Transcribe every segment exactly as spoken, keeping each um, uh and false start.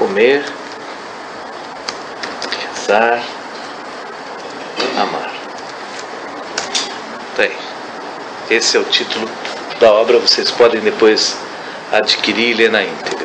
Comer, rezar, amar. Tá aí. Esse é o título da obra, vocês podem depois adquirir e ler na íntegra.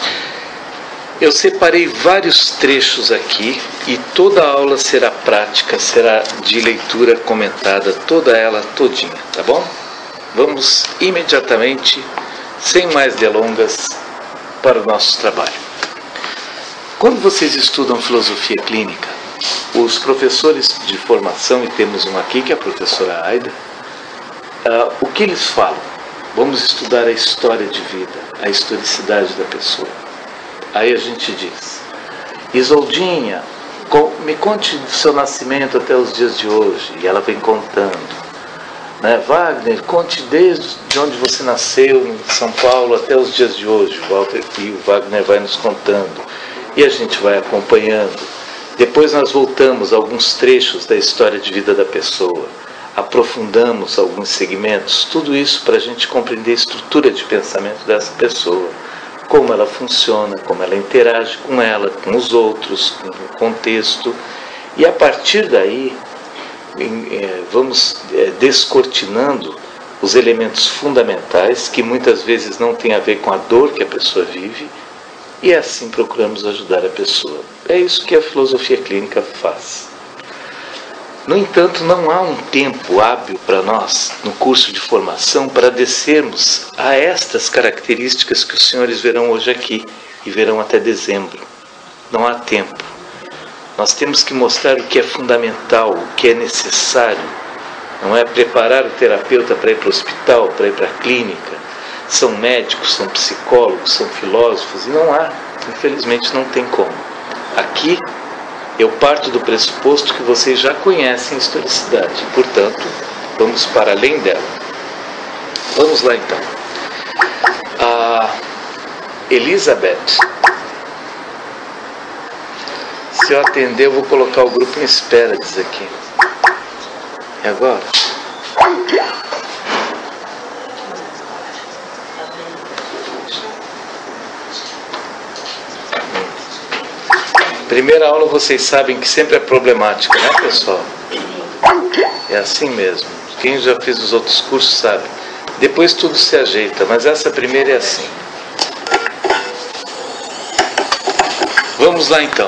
Eu separei vários trechos aqui e toda a aula será prática, será de leitura comentada, toda ela todinha, tá bom? Vamos imediatamente, sem mais delongas, para o nosso trabalho. Quando vocês estudam filosofia clínica, os professores de formação, e temos um aqui que é a professora Aida, uh, o que eles falam? Vamos estudar a história de vida, a historicidade da pessoa. Aí a gente diz: Isoldinha, me conte do seu nascimento até os dias de hoje. E ela vem contando. Né? Wagner, conte desde onde você nasceu, em São Paulo, até os dias de hoje. O Walter e o Wagner vai nos contando. E a gente vai acompanhando. Depois nós voltamos a alguns trechos da história de vida da pessoa. Aprofundamos alguns segmentos. Tudo isso para a gente compreender a estrutura de pensamento dessa pessoa. Como ela funciona, como ela interage com ela, com os outros, com o contexto. E a partir daí, vamos descortinando os elementos fundamentais, que muitas vezes não têm a ver com a dor que a pessoa vive, e assim procuramos ajudar a pessoa. É isso que a filosofia clínica faz. No entanto, não há um tempo hábil para nós, no curso de formação, para descermos a estas características que os senhores verão hoje aqui, e verão até dezembro. Não há tempo. Nós temos que mostrar o que é fundamental, o que é necessário. Não é preparar o terapeuta para ir para o hospital, para ir para a clínica. São médicos, são psicólogos, são filósofos, e não há. Infelizmente não tem como. Aqui, eu parto do pressuposto que vocês já conhecem a historicidade. Portanto, vamos para além dela. Vamos lá então. A Elizabeth. Se eu atender, eu vou colocar o grupo em espera, diz aqui. E agora? Primeira aula vocês sabem que sempre é problemática, né, pessoal? É assim mesmo. Quem já fez os outros cursos sabe. Depois tudo se ajeita, mas essa primeira é assim. Vamos lá então.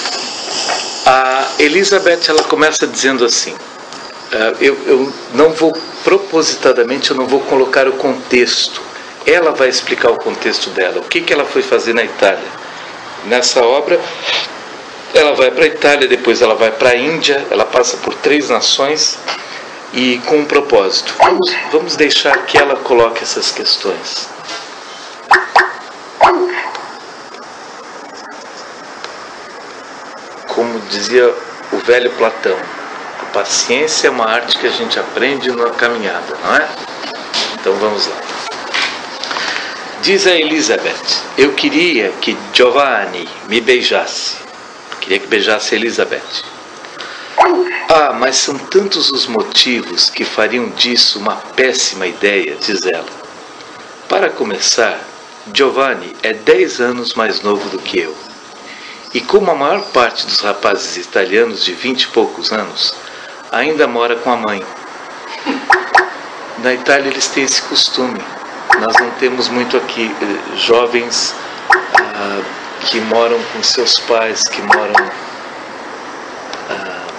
A Elizabeth, ela começa dizendo assim. Uh, eu, eu não vou, propositadamente, eu não vou colocar o contexto. Ela vai explicar o contexto dela. O que, que ela foi fazer na Itália. Nessa obra, ela vai para a Itália, depois ela vai para a Índia, ela passa por três nações e com um propósito. Vamos, vamos deixar que ela coloque essas questões. Como dizia o velho Platão, a paciência é uma arte que a gente aprende na caminhada, não é? Então vamos lá. Diz a Elizabeth: eu queria que Giovanni me beijasse. Queria que beijasse a Elizabeth. Ah, mas são tantos os motivos que fariam disso uma péssima ideia, diz ela. Para começar, Giovanni é dez anos mais novo do que eu. E como a maior parte dos rapazes italianos de vinte e poucos anos, ainda mora com a mãe. Na Itália eles têm esse costume. Nós não temos muito aqui eh, jovens ah, que moram com seus pais, que moram ah,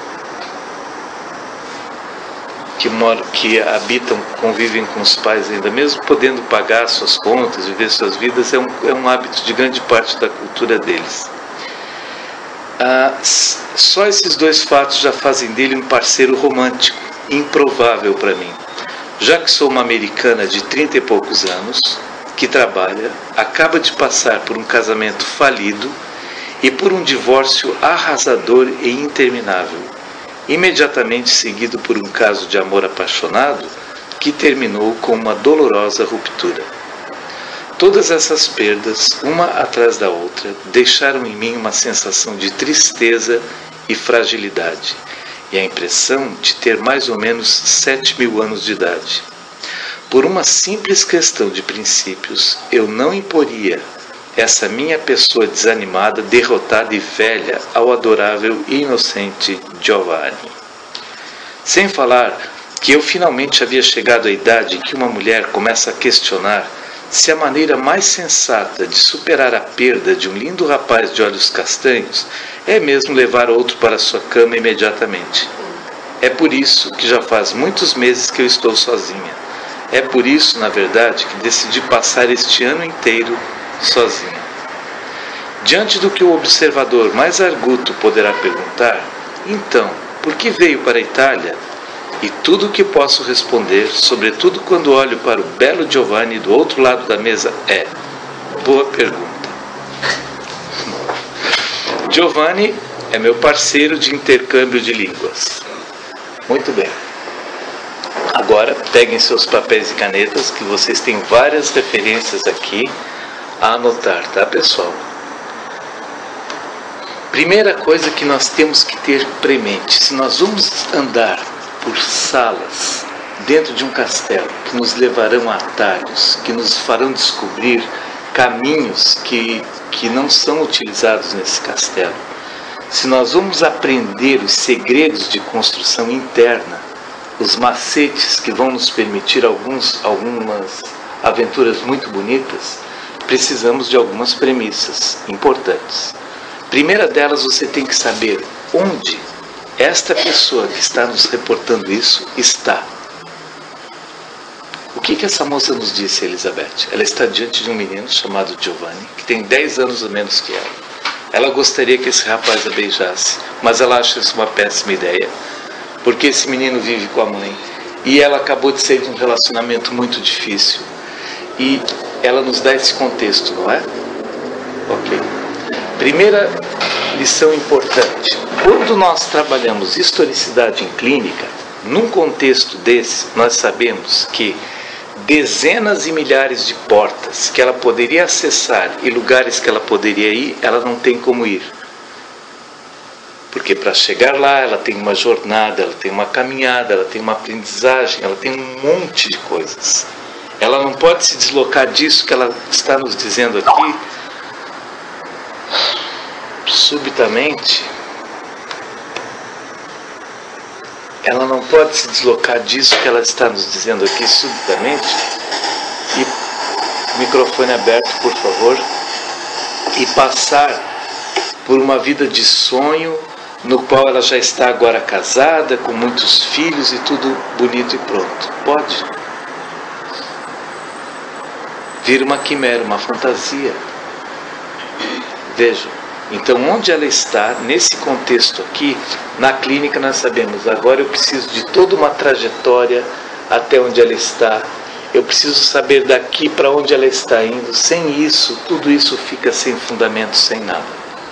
que moram, que habitam, convivem com os pais ainda, mesmo podendo pagar suas contas, viver suas vidas, é um, é um hábito de grande parte da cultura deles. Ah, só esses dois fatos já fazem dele um parceiro romântico, improvável para mim, já que sou uma americana de trinta e poucos anos, que trabalha, acaba de passar por um casamento falido e por um divórcio arrasador e interminável, imediatamente seguido por um caso de amor apaixonado que terminou com uma dolorosa ruptura. Todas essas perdas, uma atrás da outra, deixaram em mim uma sensação de tristeza e fragilidade, e a impressão de ter mais ou menos sete mil anos de idade. Por uma simples questão de princípios, eu não imporia essa minha pessoa desanimada, derrotada e velha ao adorável e inocente Giovanni. Sem falar que eu finalmente havia chegado à idade em que uma mulher começa a questionar se a maneira mais sensata de superar a perda de um lindo rapaz de olhos castanhos é mesmo levar outro para sua cama imediatamente. É por isso que já faz muitos meses que eu estou sozinha. É por isso, na verdade, que decidi passar este ano inteiro sozinha. Diante do que o observador mais arguto poderá perguntar, então, por que veio para a Itália? E tudo o que posso responder, sobretudo quando olho para o belo Giovanni do outro lado da mesa, é: boa pergunta. Giovanni é meu parceiro de intercâmbio de línguas. Muito bem. Agora, peguem seus papéis e canetas, que vocês têm várias referências aqui a anotar, tá, pessoal? Primeira coisa que nós temos que ter premente: se nós vamos andar por salas dentro de um castelo que nos levarão a atalhos, que nos farão descobrir caminhos que, que não são utilizados nesse castelo, se nós vamos aprender os segredos de construção interna, os macetes que vão nos permitir alguns, algumas aventuras muito bonitas, precisamos de algumas premissas importantes. Primeira delas, você tem que saber onde esta pessoa que está nos reportando isso está. O que, que essa moça nos disse, Elizabeth? Ela está diante de um menino chamado Giovanni, que tem dez anos a menos que ela. Ela gostaria que esse rapaz a beijasse, mas ela acha isso uma péssima ideia, porque esse menino vive com a mãe e ela acabou de sair de um relacionamento muito difícil. E ela nos dá esse contexto, não é? Ok. Primeira lição importante: quando nós trabalhamos historicidade em clínica, num contexto desse, nós sabemos que dezenas e milhares de portas que ela poderia acessar e lugares que ela poderia ir, ela não tem como ir. Porque para chegar lá, ela tem uma jornada, ela tem uma caminhada, ela tem uma aprendizagem, ela tem um monte de coisas. Ela não pode se deslocar disso que ela está nos dizendo aqui subitamente. Ela não pode se deslocar disso que ela está nos dizendo aqui subitamente. E microfone aberto, por favor. E passar por uma vida de sonho, no qual ela já está agora casada, com muitos filhos e tudo bonito e pronto. Pode vir uma quimera, uma fantasia. Vejam. Então, onde ela está, nesse contexto aqui, na clínica nós sabemos, agora eu preciso de toda uma trajetória até onde ela está, eu preciso saber daqui para onde ela está indo. Sem isso, tudo isso fica sem fundamento, sem nada.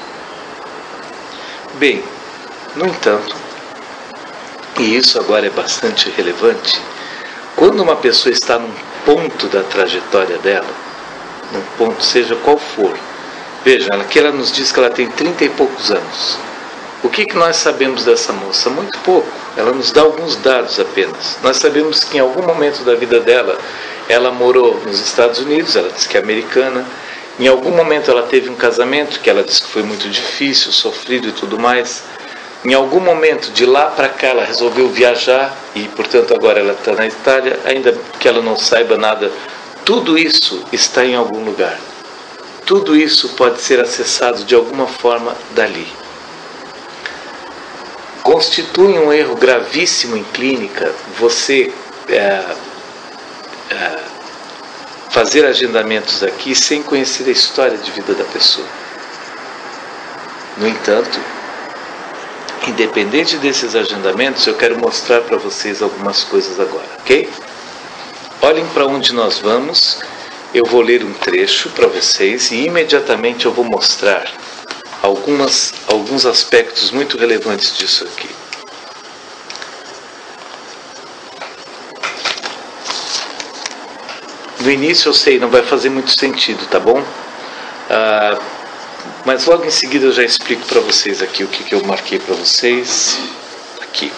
Bem, no entanto, e isso agora é bastante relevante, quando uma pessoa está num ponto da trajetória dela, num ponto seja qual for, veja, aqui ela nos diz que ela tem trinta e poucos anos. O que, que nós sabemos dessa moça? Muito pouco. Ela nos dá alguns dados apenas. Nós sabemos que em algum momento da vida dela, ela morou nos Estados Unidos, ela diz que é americana. Em algum momento ela teve um casamento, que ela diz que foi muito difícil, sofrido e tudo mais. Em algum momento, de lá para cá, ela resolveu viajar e, portanto, agora ela está na Itália, ainda que ela não saiba nada. Tudo isso está em algum lugar. Tudo isso pode ser acessado de alguma forma dali. Constitui um erro gravíssimo em clínica você é, é, fazer agendamentos aqui sem conhecer a história de vida da pessoa. No entanto, independente desses agendamentos, eu quero mostrar para vocês algumas coisas agora, ok? Olhem para onde nós vamos. Eu vou ler um trecho para vocês e imediatamente eu vou mostrar algumas, alguns aspectos muito relevantes disso aqui. No início eu sei, não vai fazer muito sentido, tá bom? Ah, mas logo em seguida eu já explico para vocês aqui o que, que eu marquei para vocês. Aqui.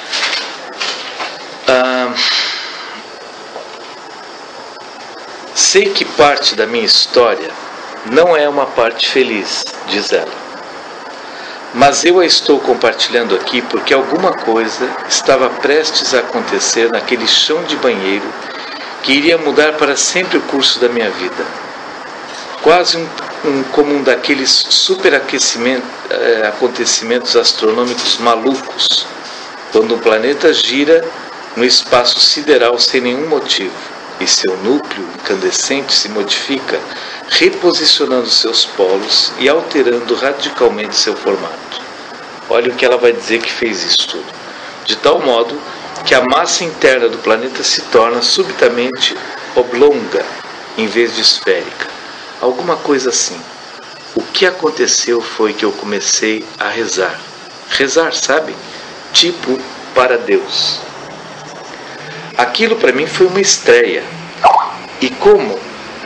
Ah, Sei que parte da minha história não é uma parte feliz, diz ela. Mas eu a estou compartilhando aqui porque alguma coisa estava prestes a acontecer naquele chão de banheiro que iria mudar para sempre o curso da minha vida. Quase um, um, como um daqueles superaquecimentos, eh, acontecimentos astronômicos malucos, quando o planeta gira no espaço sideral sem nenhum motivo, e seu núcleo incandescente se modifica, reposicionando seus polos e alterando radicalmente seu formato. Olha o que ela vai dizer que fez isso tudo. De tal modo que a massa interna do planeta se torna subitamente oblonga, em vez de esférica. Alguma coisa assim. O que aconteceu foi que eu comecei a rezar. Rezar, sabe? Tipo para Deus. Aquilo para mim foi uma estreia. E como?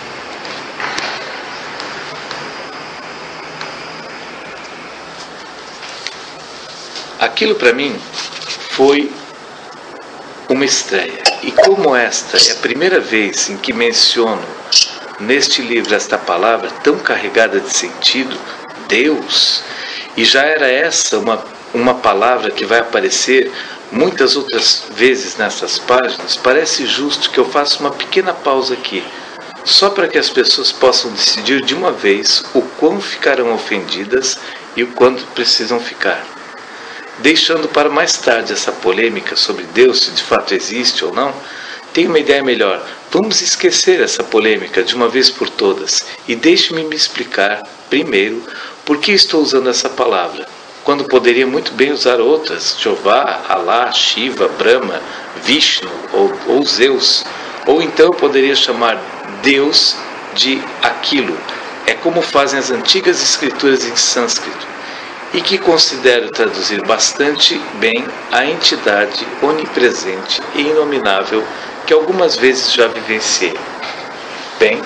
Aquilo para mim foi uma estreia. E como esta é a primeira vez em que menciono neste livro esta palavra tão carregada de sentido, Deus, e já era essa uma, uma palavra que vai aparecer muitas outras vezes nessas páginas, parece justo que eu faça uma pequena pausa aqui, só para que as pessoas possam decidir de uma vez o quão ficarão ofendidas e o quanto precisam ficar. Deixando para mais tarde essa polêmica sobre Deus, se de fato existe ou não, tenho uma ideia melhor. Vamos esquecer essa polêmica de uma vez por todas e deixe-me me explicar, primeiro, por que estou usando essa palavra, quando poderia muito bem usar outras, Jeová, Alá, Shiva, Brahma, Vishnu ou, ou Zeus, ou então eu poderia chamar Deus de aquilo. É como fazem as antigas escrituras em sânscrito, e que considero traduzir bastante bem a entidade onipresente e inominável que algumas vezes já vivenciei. Bem,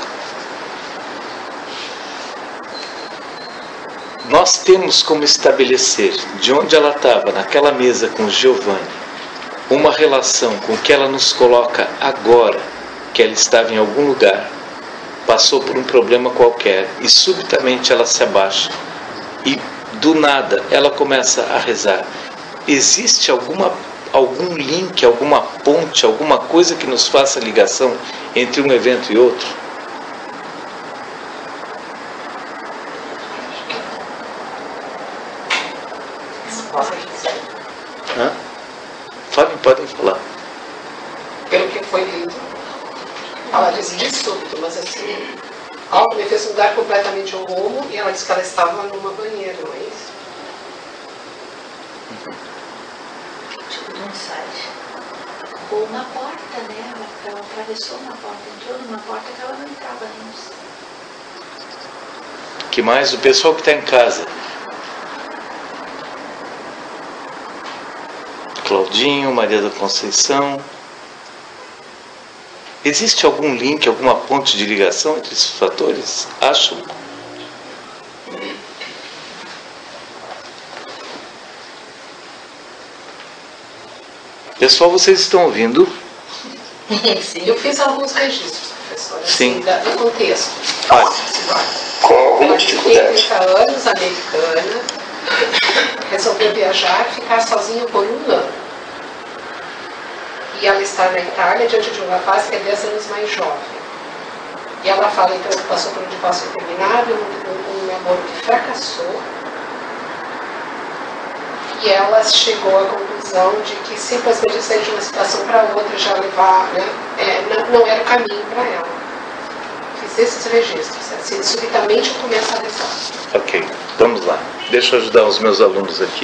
nós temos como estabelecer de onde ela estava naquela mesa com Giovanni uma relação com que ela nos coloca agora, que ela estava em algum lugar, passou por um problema qualquer e subitamente ela se abaixa e do nada ela começa a rezar. Existe alguma, algum link, alguma ponte, alguma coisa que nos faça ligação entre um evento e outro? Hã? Falem, podem falar. Pelo que foi lido, ela diz de súbito, mas assim, algo me fez mudar completamente o rumo e ela disse que ela estava numa banheira, não é isso? Tipo de um site. Ou na porta, né? Ela, ela atravessou uma porta, entrou numa porta que ela não entrava antes. Que mais? O pessoal que está em casa. Claudinho, Maria da Conceição. Existe algum link, alguma ponte de ligação entre esses fatores? Acham? Pessoal, vocês estão ouvindo? Sim, eu fiz alguns registros, professora. Sim. Assim, da, do contexto. Olha. Com alguma Ela tem dificuldade. trinta anos, americana, resolveu viajar e ficar sozinha por um ano. E ela está na Itália, diante de um rapaz que é dez anos mais jovem. E ela fala, então, que passou por um divórcio interminável, um, um, um namoro que fracassou. E ela chegou à conclusão de que simplesmente sair de uma situação para outra, já levar, né, é, não, não era o caminho para ela. Fiz esses registros. Assim, subitamente eu começo a rezar. Ok, vamos lá. Deixa eu ajudar os meus alunos aqui.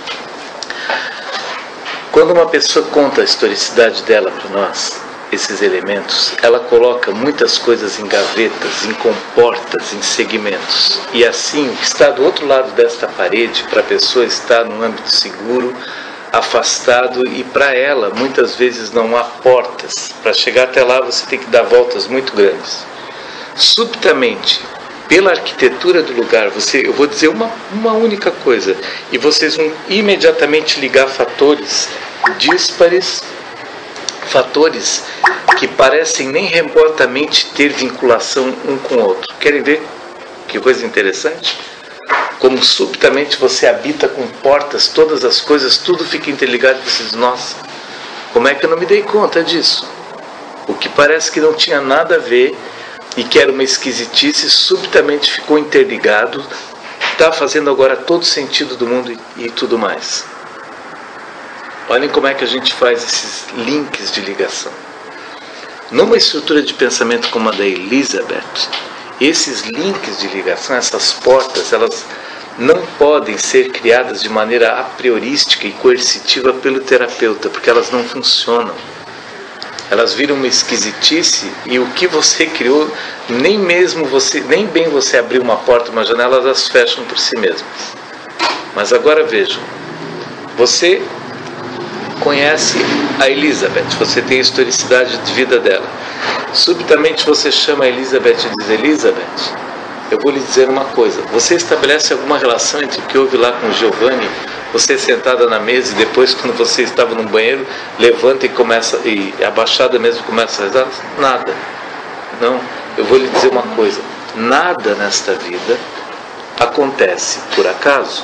Quando uma pessoa conta a historicidade dela para nós, esses elementos, ela coloca muitas coisas em gavetas, em comportas, em segmentos. E assim, o que está do outro lado desta parede, para a pessoa estar num âmbito seguro, afastado, e para ela, muitas vezes não há portas. Para chegar até lá, você tem que dar voltas muito grandes. Subitamente, pela arquitetura do lugar, você, eu vou dizer uma, uma única coisa, e vocês vão imediatamente ligar fatores díspares, fatores que parecem nem remotamente ter vinculação um com o outro. Querem ver que coisa interessante? Como subitamente você habita com portas, todas as coisas, tudo fica interligado, e você diz, nossa, como é que eu não me dei conta disso? O que parece que não tinha nada a ver e que era uma esquisitice, subitamente ficou interligado, está fazendo agora todo sentido do mundo e, e tudo mais. Olhem como é que a gente faz esses links de ligação. Numa estrutura de pensamento como a da Elizabeth, esses links de ligação, essas portas, elas não podem ser criadas de maneira a priorística e coercitiva pelo terapeuta, porque elas não funcionam. Elas viram uma esquisitice e o que você criou, nem mesmo você, nem bem você abrir uma porta, uma janela, elas fecham por si mesmas. Mas agora vejam, você conhece a Elizabeth, você tem a historicidade de vida dela. Subitamente você chama a Elizabeth e diz, Elizabeth, eu vou lhe dizer uma coisa, você estabelece alguma relação entre o que houve lá com o Giovanni, você sentada na mesa e depois quando você estava no banheiro, levanta e começa, e abaixada mesmo começa a rezar? Nada. Não, eu vou lhe dizer uma coisa, nada nesta vida acontece por acaso.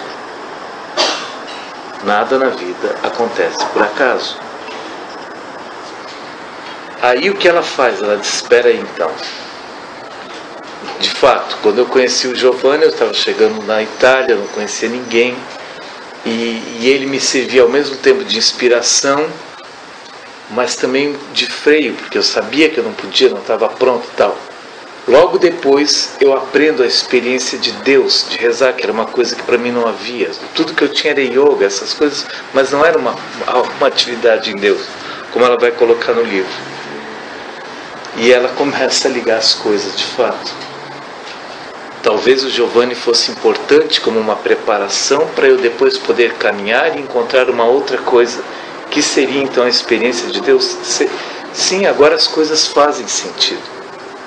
Nada na vida acontece por acaso. Aí o que ela faz? Ela diz, espera aí então. De fato, quando eu conheci o Giovanni, eu estava chegando na Itália, não conhecia ninguém. E, e ele me servia ao mesmo tempo de inspiração, mas também de freio, porque eu sabia que eu não podia, não estava pronto e tal. Logo depois eu aprendo a experiência de Deus, de rezar, que era uma coisa que para mim não havia. Tudo que eu tinha era yoga, essas coisas, mas não era uma, uma atividade em Deus, como ela vai colocar no livro. E ela começa a ligar as coisas de fato. Talvez o Giovanni fosse importante como uma preparação para eu depois poder caminhar e encontrar uma outra coisa, que seria então a experiência de Deus. Sim, agora as coisas fazem sentido.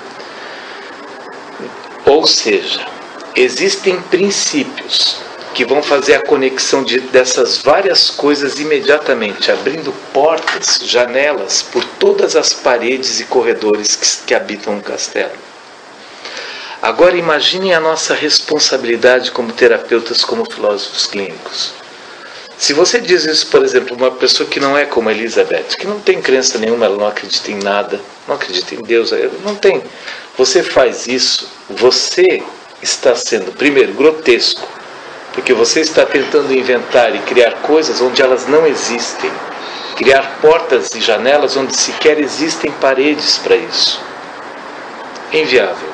Ou seja, existem princípios que vão fazer a conexão de, dessas várias coisas imediatamente, abrindo portas, janelas por todas as paredes e corredores que, que habitam um castelo. Agora imaginem a nossa responsabilidade como terapeutas, como filósofos clínicos. Se você diz isso, por exemplo, uma pessoa que não é como a Elizabeth, que não tem crença nenhuma, ela não acredita em nada, não acredita em Deus, não tem. Você faz isso, você está sendo, primeiro, grotesco, porque você está tentando inventar e criar coisas onde elas não existem, criar portas e janelas onde sequer existem paredes para isso. É inviável.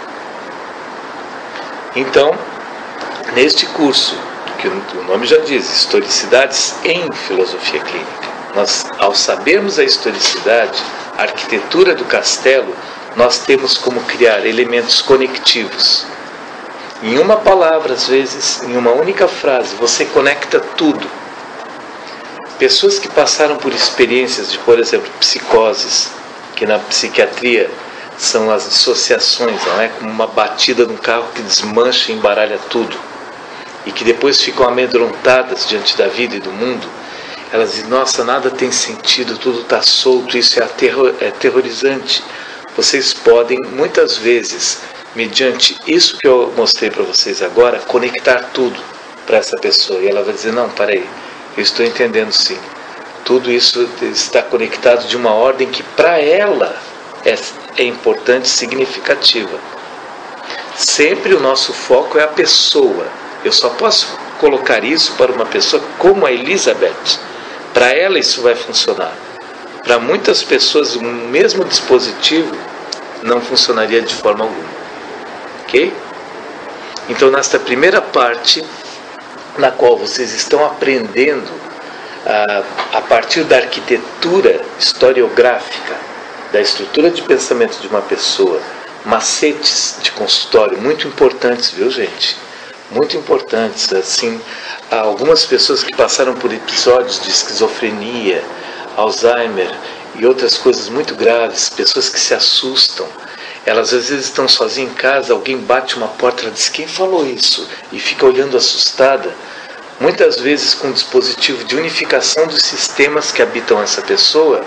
Então, neste curso, que o nome já diz, Historicidades em Filosofia Clínica, nós, ao sabermos a historicidade, a arquitetura do castelo, nós temos como criar elementos conectivos. Em uma palavra, às vezes, em uma única frase, você conecta tudo. Pessoas que passaram por experiências de, por exemplo, psicoses, que na psiquiatria são as dissociações, não é? Como uma batida num carro que desmancha e embaralha tudo, e que depois ficam amedrontadas diante da vida e do mundo. Elas dizem, nossa, nada tem sentido, tudo está solto, isso é, aterror, é aterrorizante. Vocês podem, muitas vezes, mediante isso que eu mostrei para vocês agora, conectar tudo para essa pessoa. E ela vai dizer, não, peraí, eu estou entendendo sim. Tudo isso está conectado de uma ordem que para ela é, é importante, significativa. Sempre o nosso foco é a pessoa. Eu só posso colocar isso para uma pessoa como a Elizabeth. Para ela isso vai funcionar. Para muitas pessoas, o mesmo dispositivo não funcionaria de forma alguma. Ok? Então, nesta primeira parte, na qual vocês estão aprendendo a, a partir da arquitetura historiográfica, da estrutura de pensamento de uma pessoa, macetes de consultório muito importantes, viu, gente? Muito importantes. Assim, há algumas pessoas que passaram por episódios de esquizofrenia, Alzheimer e outras coisas muito graves, pessoas que se assustam, elas às vezes estão sozinhas em casa, alguém bate uma porta, ela diz, quem falou isso? E fica olhando assustada, muitas vezes com um dispositivo de unificação dos sistemas que habitam essa pessoa,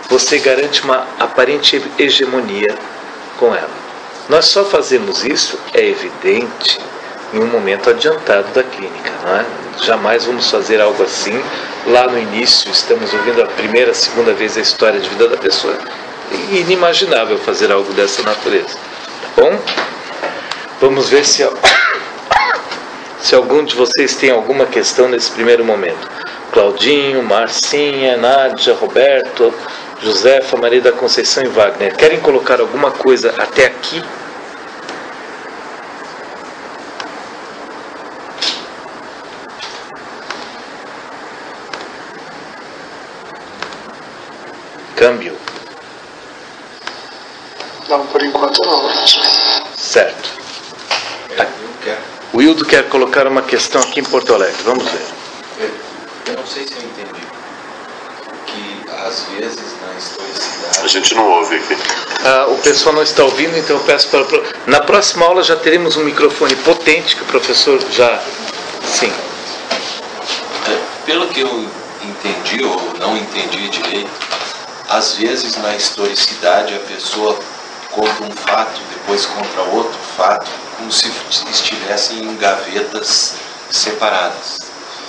você garante uma aparente hegemonia com ela. Nós só fazemos isso, é evidente, em um momento adiantado da clínica, não é? Jamais vamos fazer algo assim. Lá no início, estamos ouvindo a primeira, segunda vez a história de vida da pessoa. É inimaginável fazer algo dessa natureza. Tá bom? Vamos ver se, se algum de vocês tem alguma questão nesse primeiro momento. Claudinho, Marcinha, Nádia, Roberto, Josefa, Maria da Conceição e Wagner. Querem colocar alguma coisa até aqui? Câmbio. Não, por enquanto não. Certo. O Hildo quer colocar uma questão aqui em Porto Alegre. Vamos ver. Eu não sei se eu entendi. Que às vezes na historicidade... A gente não ouve aqui. Ah, o pessoal não está ouvindo, então eu peço para... Na próxima aula já teremos um microfone potente que o professor já... Sim. É, pelo que eu entendi ou não entendi direito, às vezes na historicidade a pessoa conta um fato, depois conta outro fato, como se estivessem em gavetas separadas.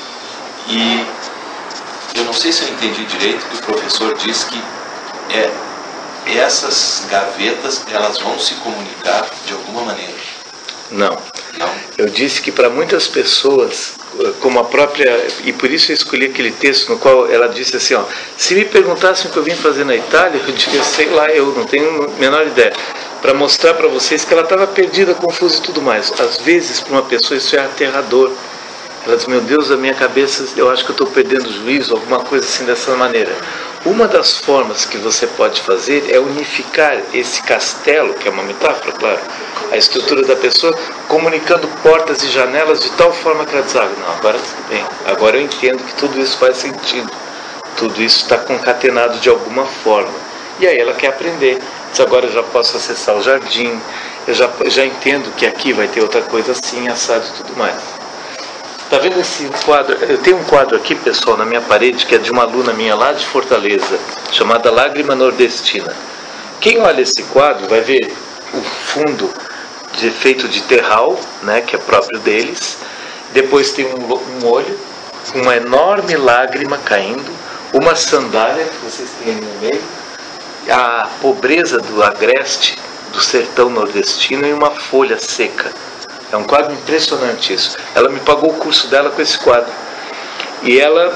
E eu não sei se eu entendi direito que o professor disse que é, essas gavetas elas vão se comunicar de alguma maneira. Não. Não? Eu disse que para muitas pessoas, como a própria... E por isso eu escolhi aquele texto no qual ela disse assim, ó, se me perguntassem o que eu vim fazer na Itália, eu diria, sei lá, eu não tenho a menor ideia. Para mostrar para vocês que ela estava perdida, confusa e tudo mais. Às vezes, para uma pessoa, isso é aterrador. Ela diz, meu Deus, a minha cabeça, eu acho que eu estou perdendo o juízo, alguma coisa assim dessa maneira. Uma das formas que você pode fazer é unificar esse castelo, que é uma metáfora, claro, a estrutura da pessoa, comunicando portas e janelas de tal forma que ela diz, ah, não, agora tudo bem, agora eu entendo que tudo isso faz sentido, tudo isso está concatenado de alguma forma. E aí ela quer aprender, diz, agora eu já posso acessar o jardim, eu já, já entendo que aqui vai ter outra coisa assim, assado e tudo mais. Está vendo esse quadro? Eu tenho um quadro aqui, pessoal, na minha parede, que é de uma aluna minha lá de Fortaleza, chamada Lágrima Nordestina. Quem olha esse quadro vai ver o fundo de, feito de terral, né, que é próprio deles. Depois tem um, um olho, uma enorme lágrima caindo, uma sandália, que vocês têm aí no meio, a pobreza do agreste do sertão nordestino e uma folha seca. É um quadro impressionante isso. Ela me pagou o curso dela com esse quadro. E ela,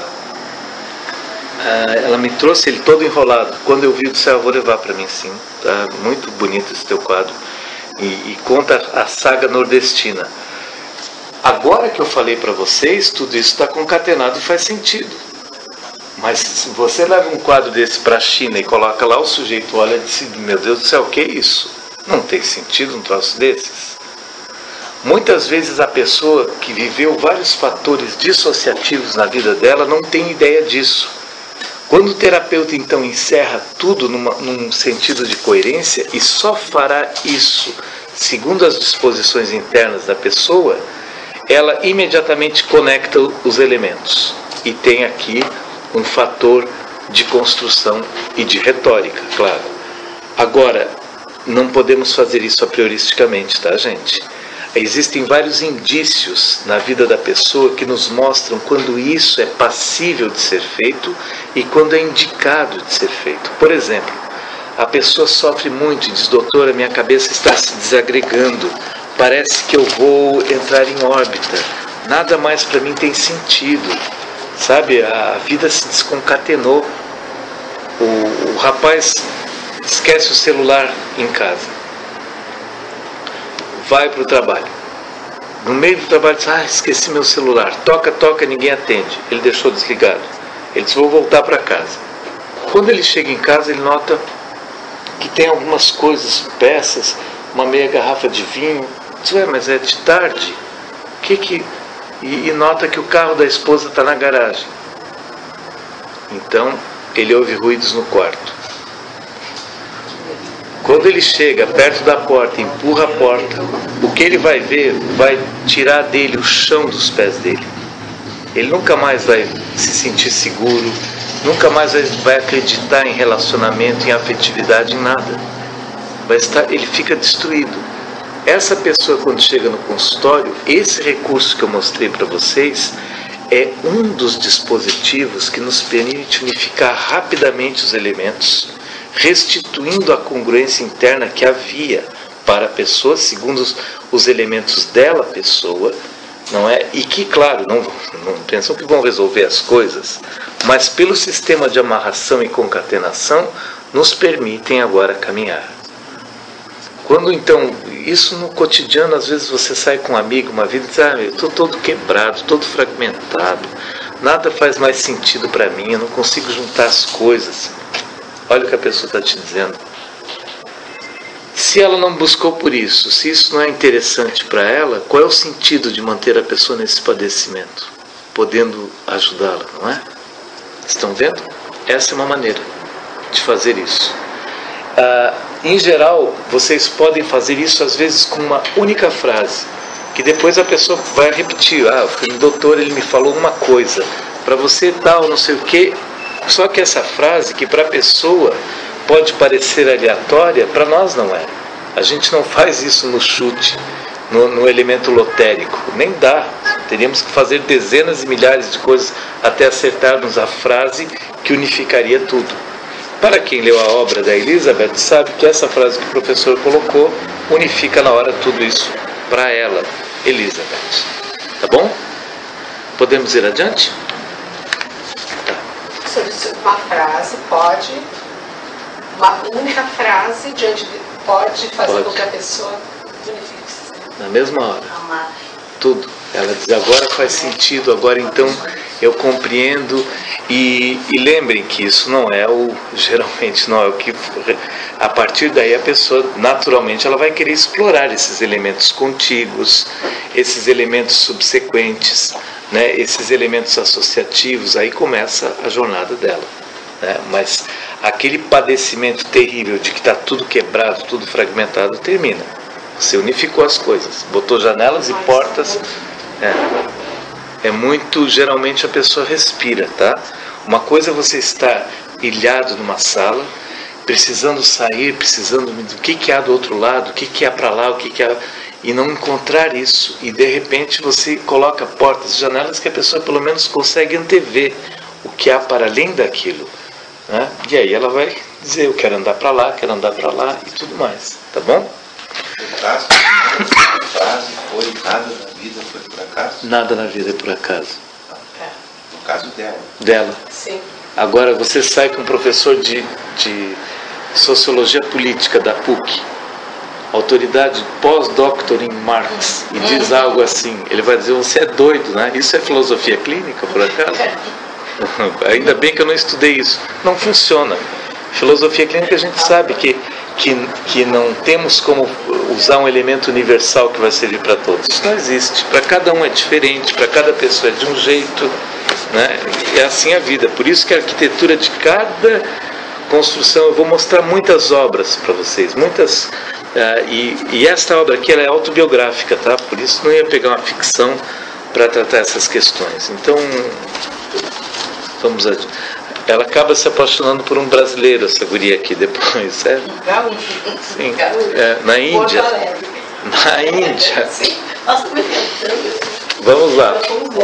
ela me trouxe ele todo enrolado. Quando eu vi, eu disse, eu vou levar para mim sim. Tá muito bonito esse teu quadro. E, e conta a saga nordestina. Agora que eu falei para vocês, tudo isso está concatenado e faz sentido. Mas se você leva um quadro desse para a China e coloca lá, o sujeito olha e diz, meu Deus do céu, o que é isso? Não tem sentido um troço desses. Muitas vezes a pessoa que viveu vários fatores dissociativos na vida dela não tem ideia disso. Quando o terapeuta então encerra tudo numa, num sentido de coerência e só fará isso segundo as disposições internas da pessoa, ela imediatamente conecta os elementos. E tem aqui um fator de construção e de retórica, claro. Agora, não podemos fazer isso a prioristicamente, tá, gente? Existem vários indícios na vida da pessoa que nos mostram quando isso é passível de ser feito e quando é indicado de ser feito. Por exemplo, a pessoa sofre muito e diz, doutora, minha cabeça está se desagregando, parece que eu vou entrar em órbita, nada mais para mim tem sentido, sabe? A vida se desconcatenou, o, o rapaz esquece o celular em casa. Vai para o trabalho. No meio do trabalho diz, ah, esqueci meu celular. Toca, toca, ninguém atende. Ele deixou desligado. Ele disse, vou voltar para casa. Quando ele chega em casa, ele nota que tem algumas coisas, peças, uma meia garrafa de vinho. Diz, ué, mas é de tarde. Que que... E, e nota que o carro da esposa está na garagem. Então, ele ouve ruídos no quarto. Quando ele chega perto da porta, empurra a porta, o que ele vai ver vai tirar dele o chão dos pés dele. Ele nunca mais vai se sentir seguro, nunca mais vai acreditar em relacionamento, em afetividade, em nada. Vai estar, ele fica destruído. Essa pessoa, quando chega no consultório, esse recurso que eu mostrei para vocês é um dos dispositivos que nos permite unificar rapidamente os elementos, restituindo a congruência interna que havia para a pessoa, segundo os, os elementos dela, pessoa, não é? E que, claro, não, não pensam que vão resolver as coisas, mas pelo sistema de amarração e concatenação, nos permitem agora caminhar. Quando então, isso no cotidiano, às vezes você sai com um amigo, uma vida, e diz, ah, eu estou todo quebrado, todo fragmentado, nada faz mais sentido para mim, eu não consigo juntar as coisas. Olha o que a pessoa está te dizendo. Se ela não buscou por isso, se isso não é interessante para ela, qual é o sentido de manter a pessoa nesse padecimento? Podendo ajudá-la, não é? Estão vendo? Essa é uma maneira de fazer isso. Ah, em geral, vocês podem fazer isso às vezes com uma única frase, que depois a pessoa vai repetir. Ah, o doutor ele me falou uma coisa, para você tal, não sei o quê. Só que essa frase, que para a pessoa pode parecer aleatória, para nós não é. A gente não faz isso no chute, no, no elemento lotérico. Nem dá. Teríamos que fazer dezenas e milhares de coisas até acertarmos a frase que unificaria tudo. Para quem leu a obra da Elizabeth, sabe que essa frase que o professor colocou unifica na hora tudo isso para ela, Elizabeth. Tá bom? Podemos ir adiante? Uma frase pode, uma única frase diante de, pode fazer pode. com que a pessoa unifique. Na mesma hora. Tudo. Ela diz, agora faz sentido, agora então eu compreendo. E, e lembrem que isso não é o, geralmente não é o que, a partir daí a pessoa naturalmente ela vai querer explorar esses elementos contíguos, esses elementos subsequentes, né, esses elementos associativos, aí começa a jornada dela, né? Mas aquele padecimento terrível de que está tudo quebrado, tudo fragmentado, termina. Você unificou as coisas, botou janelas e portas. É, é muito, geralmente a pessoa respira, tá? Uma coisa é você estar ilhado numa sala, precisando sair, precisando do que, que há do outro lado, o que, que há para lá, o que, que há, e não encontrar isso, e de repente você coloca portas e janelas que a pessoa pelo menos consegue antever o que há para além daquilo, né? E aí ela vai dizer, eu quero andar para lá, quero andar para lá e tudo mais, tá bom? O caso, a frase foi nada na vida foi por acaso? Nada na vida é por acaso. No caso dela. Dela. Sim. Agora você sai com um professor de, de Sociologia Política da P U C, autoridade pós-doctor em Marx, e diz algo assim, ele vai dizer, você é doido, né? Isso é filosofia clínica, por acaso? Ainda bem que eu não estudei isso. Não funciona. Filosofia clínica a gente sabe que, que, que não temos como usar um elemento universal que vai servir para todos. Isso não existe. Para cada um é diferente, para cada pessoa é de um jeito, né? E é assim a vida. Por isso que a arquitetura de cada construção, eu vou mostrar muitas obras para vocês, muitas, uh, e, e esta obra aqui ela é autobiográfica, tá? Por isso não ia pegar uma ficção para tratar essas questões. Então, vamos adiante. Ela acaba se apaixonando por um brasileiro, essa guria aqui depois. É? Sim. É, na Índia. Na Índia. Vamos lá.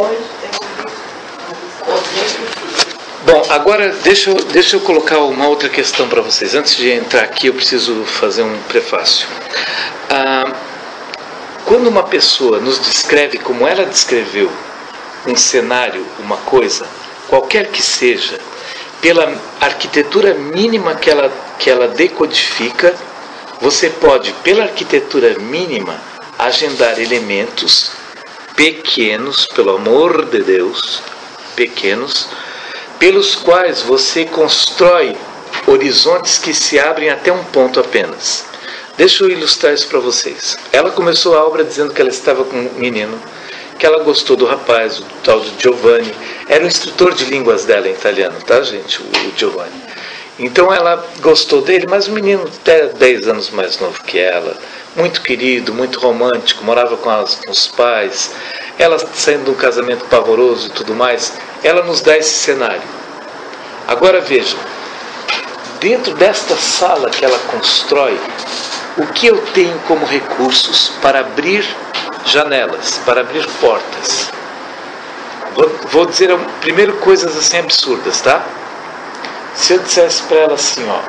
Bom, agora deixa eu, deixa eu colocar uma outra questão para vocês. Antes de entrar aqui, eu preciso fazer um prefácio. Ah, quando uma pessoa nos descreve como ela descreveu um cenário, uma coisa, qualquer que seja, pela arquitetura mínima que ela, que ela decodifica, você pode, pela arquitetura mínima, agendar elementos pequenos, pelo amor de Deus, pequenos, pelos quais você constrói horizontes que se abrem até um ponto apenas. Deixa eu ilustrar isso para vocês. Ela começou a obra dizendo que ela estava com um menino, que ela gostou do rapaz, o tal de Giovanni. Era o instrutor de línguas dela em italiano, tá, gente? O Giovanni. Então ela gostou dele, mas o menino até dez anos mais novo que ela, muito querido, muito romântico, morava com, as, com os pais, ela saindo de um casamento pavoroso e tudo mais. Ela nos dá esse cenário. Agora vejam, dentro desta sala que ela constrói, o que eu tenho como recursos para abrir janelas, para abrir portas? Vou, vou dizer primeiro coisas assim absurdas, tá? Se eu dissesse para ela assim, ó,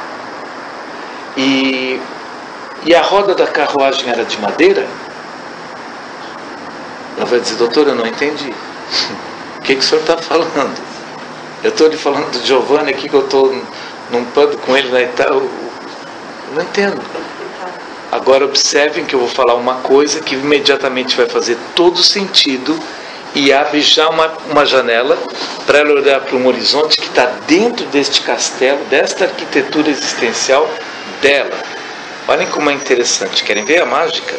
e, e a roda da carruagem era de madeira, ela vai dizer, doutor, eu não entendi. O que, que o senhor está falando? Eu estou lhe falando do Giovanni aqui, que eu estou num pub com ele na Itália. Eu não entendo. Agora observem que eu vou falar uma coisa que imediatamente vai fazer todo sentido e abre já uma, uma janela para ela olhar para um horizonte que está dentro deste castelo, desta arquitetura existencial dela. Olhem como é interessante. Querem ver a mágica?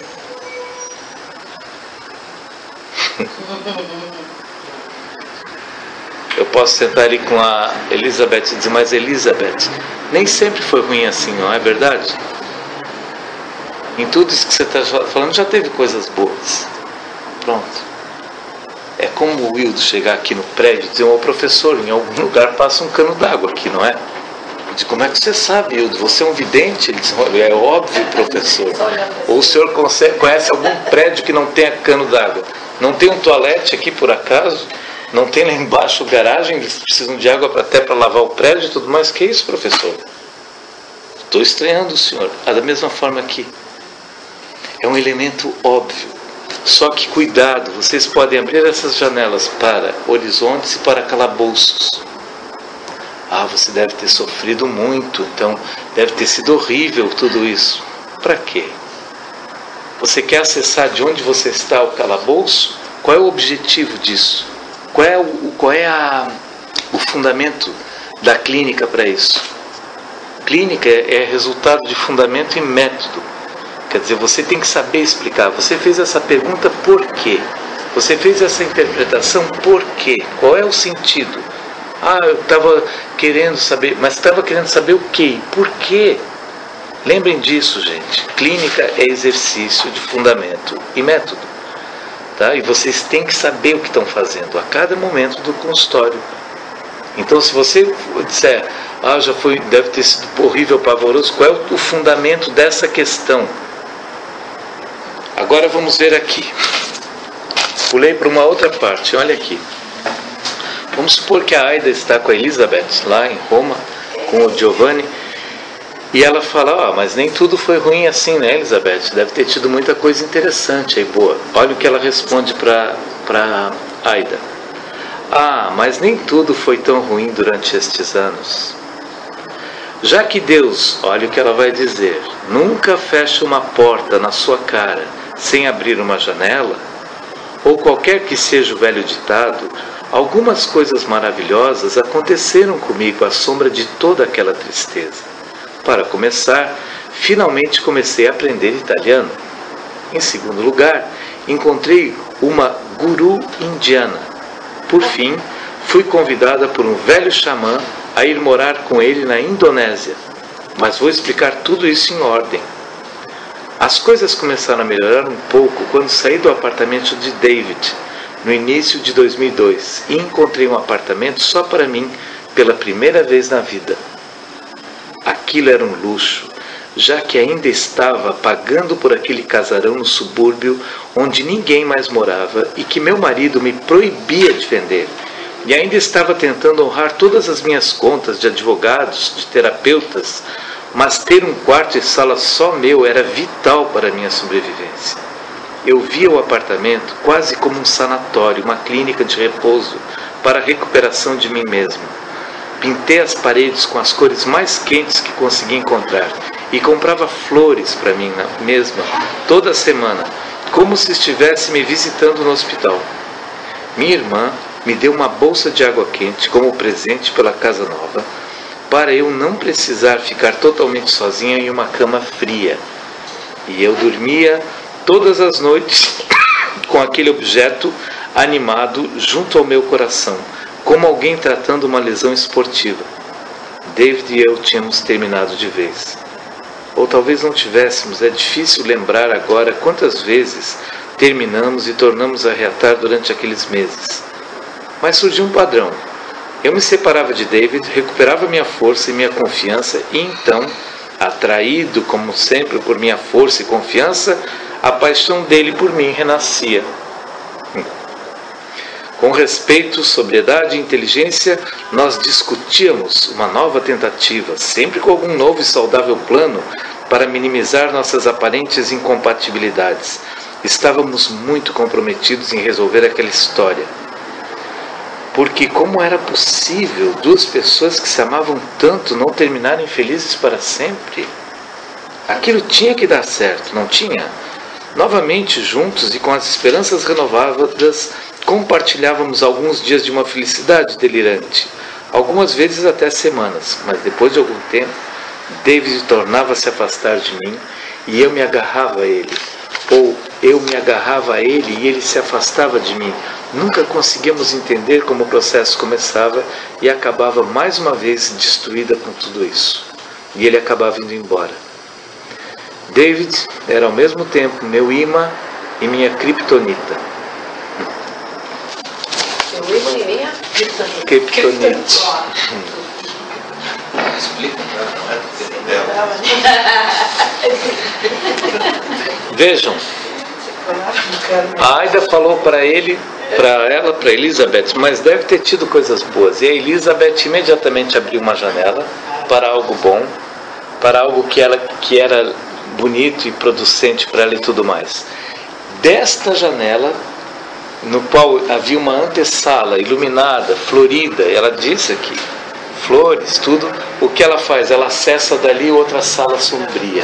Eu posso sentar ali com a Elizabeth e dizer, mas Elizabeth, nem sempre foi ruim assim, não é verdade? Em tudo isso que você está falando já teve coisas boas. Pronto. É como o Wildo chegar aqui no prédio e dizer, ô professor, em algum lugar passa um cano d'água aqui, não é? Eu digo, como é que você sabe, Wildo? Você é um vidente? Ele diz, é óbvio, professor. Ou o senhor conhece algum prédio que não tenha cano d'água? Não tem um toalete aqui por acaso? Não tem lá embaixo garagem? Eles precisam de água pra, até para lavar o prédio e tudo mais? Que isso, professor? Estou estranhando o senhor. Ah, da mesma forma aqui. É um elemento óbvio. Só que cuidado, vocês podem abrir essas janelas para horizontes e para calabouços. Ah, você deve ter sofrido muito, então deve ter sido horrível tudo isso. Para quê? Você quer acessar de onde você está o calabouço? Qual é o objetivo disso? Qual é, o, qual é a, o fundamento da clínica para isso? Clínica é, é resultado de fundamento e método. Quer dizer, você tem que saber explicar. Você fez essa pergunta por quê? Você fez essa interpretação por quê? Qual é o sentido? Ah, eu estava querendo saber, mas estava querendo saber o quê? Por quê? Lembrem disso, gente. Clínica é exercício de fundamento e método. Tá? E vocês têm que saber o que estão fazendo a cada momento do consultório. Então, se você disser, ah, já foi, deve ter sido horrível, pavoroso, qual é o fundamento dessa questão? Agora vamos ver aqui. Pulei para uma outra parte, olha aqui. Vamos supor que a Aida está com a Elizabeth lá em Roma, com o Giovanni, e ela fala, ah, mas nem tudo foi ruim assim, né, Elizabeth? Deve ter tido muita coisa interessante aí, boa. Olha o que ela responde para para Aida. Ah, mas nem tudo foi tão ruim durante estes anos. Já que Deus, olha o que ela vai dizer, nunca fecha uma porta na sua cara sem abrir uma janela, ou qualquer que seja o velho ditado, algumas coisas maravilhosas aconteceram comigo à sombra de toda aquela tristeza. Para começar, finalmente comecei a aprender italiano. Em segundo lugar, encontrei uma guru indiana. Por fim, fui convidada por um velho xamã a ir morar com ele na Indonésia. Mas vou explicar tudo isso em ordem. As coisas começaram a melhorar um pouco quando saí do apartamento de David, no início de dois mil e dois, e encontrei um apartamento só para mim pela primeira vez na vida. Aquilo era um luxo, já que ainda estava pagando por aquele casarão no subúrbio onde ninguém mais morava e que meu marido me proibia de vender. E ainda estava tentando honrar todas as minhas contas de advogados, de terapeutas, mas ter um quarto e sala só meu era vital para a minha sobrevivência. Eu via o apartamento quase como um sanatório, uma clínica de repouso para a recuperação de mim mesmo. Pintei as paredes com as cores mais quentes que consegui encontrar e comprava flores para mim mesma toda semana, como se estivesse me visitando no hospital. Minha irmã me deu uma bolsa de água quente como presente pela casa nova, para eu não precisar ficar totalmente sozinha em uma cama fria. E eu dormia todas as noites com aquele objeto animado junto ao meu coração, como alguém tratando uma lesão esportiva. David e eu tínhamos terminado de vez. Ou talvez não tivéssemos, é difícil lembrar agora quantas vezes terminamos e tornamos a reatar durante aqueles meses. Mas surgiu um padrão. Eu me separava de David, recuperava minha força e minha confiança, e então, atraído como sempre por minha força e confiança, a paixão dele por mim renascia. Com respeito, sobriedade e inteligência, nós discutíamos uma nova tentativa, sempre com algum novo e saudável plano para minimizar nossas aparentes incompatibilidades. Estávamos muito comprometidos em resolver aquela história. Porque como era possível duas pessoas que se amavam tanto não terminarem felizes para sempre? Aquilo tinha que dar certo, não tinha? Novamente juntos e com as esperanças renovadas, compartilhávamos alguns dias de uma felicidade delirante, algumas vezes até semanas, mas depois de algum tempo, David tornava-se a afastar de mim e eu me agarrava a ele, ou eu me agarrava a ele e ele se afastava de mim. Nunca conseguíamos entender como o processo começava e acabava mais uma vez destruída com tudo isso. E ele acabava indo embora. David era ao mesmo tempo meu imã e minha criptonita. Meu imã e minha Criptonita. Explica, não é do tempo dela. Vejam, a Aida falou para ele, para ela, para Elizabeth, mas deve ter tido coisas boas. E a Elizabeth imediatamente abriu uma janela para algo bom, para algo que, ela, que era bonito e producente para ela e tudo mais. Desta janela, no qual havia uma antessala iluminada, florida, ela disse aqui, flores, tudo, o que ela faz? Ela acessa dali outra sala sombria.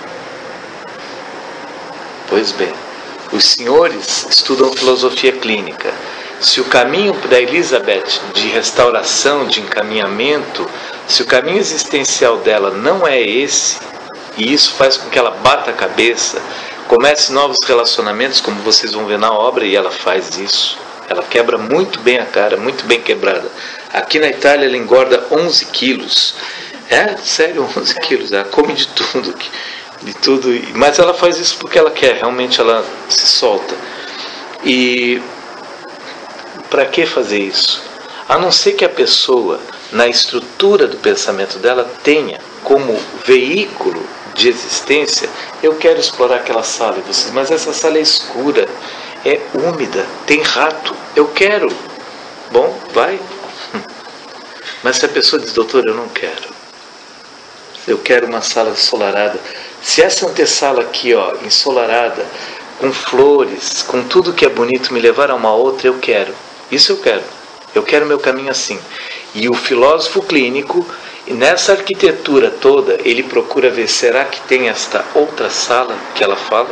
Pois bem, os senhores estudam filosofia clínica. Se o caminho da Elizabeth de restauração, de encaminhamento, se o caminho existencial dela não é esse, e isso faz com que ela bata a cabeça, comece novos relacionamentos, como vocês vão ver na obra, e ela faz isso. Ela quebra muito bem a cara, muito bem quebrada. Aqui na Itália ela engorda onze quilos. É, sério, onze quilos. Ela come de tudo, de tudo. Mas ela faz isso porque ela quer, realmente ela se solta. E para que fazer isso? A não ser que a pessoa, na estrutura do pensamento dela, tenha como veículo de existência, eu quero explorar aquela sala, e vocês, mas essa sala é escura, é úmida, tem rato, eu quero. Bom, vai. Mas se a pessoa diz, doutor, eu não quero, eu quero uma sala ensolarada. Se essa antessala aqui, ó, ensolarada, com flores, com tudo que é bonito, me levar a uma outra, eu quero. Isso eu quero. Eu quero meu caminho assim. E o filósofo clínico, nessa arquitetura toda, ele procura ver, será que tem esta outra sala que ela fala?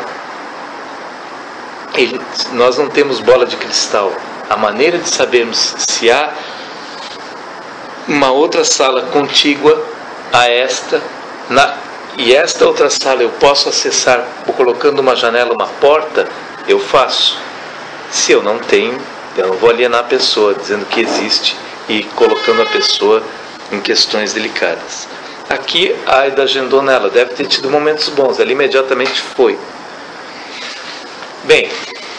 Ele, nós não temos bola de cristal. A maneira de sabermos se há uma outra sala contígua a esta, na, e esta outra sala eu posso acessar colocando uma janela, uma porta, eu faço. Se eu não tenho, eu não vou alienar a pessoa, dizendo que existe e colocando a pessoa em questões delicadas. Aqui a Aida agendou nela, deve ter tido momentos bons, ela imediatamente foi. Bem,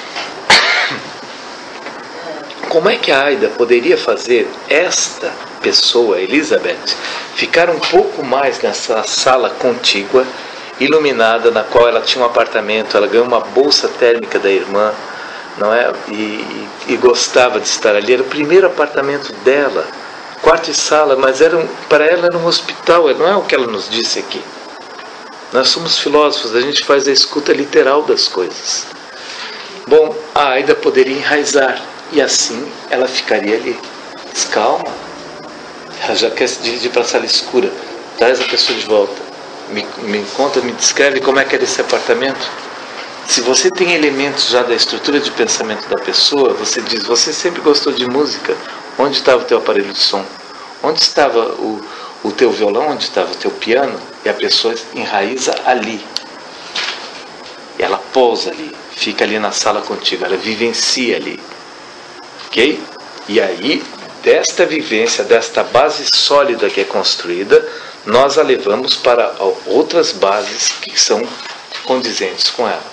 como é que a Aida poderia fazer esta pessoa, Elizabeth, ficar um pouco mais nessa sala contígua, iluminada, na qual ela tinha um apartamento, ela ganhou uma bolsa térmica da irmã, não é? E, e, e gostava de estar ali, era o primeiro apartamento dela, quarto e sala, mas era um, para ela era um hospital, não é o que ela nos disse aqui. Nós somos filósofos, a gente faz a escuta literal das coisas. Bom, a Aida poderia enraizar, e assim ela ficaria ali. Diz, calma, ela já quer se dirigir para a sala escura, traz a pessoa de volta, me, me conta, me descreve como é que era esse apartamento. Se você tem elementos já da estrutura de pensamento da pessoa, você diz, você sempre gostou de música, onde estava o teu aparelho de som? Onde estava o, o teu violão? Onde estava o teu piano? E a pessoa enraiza ali. E ela pousa ali, fica ali na sala contigo, ela vivencia ali. Ok? E aí, desta vivência, desta base sólida que é construída, nós a levamos para outras bases que são condizentes com ela.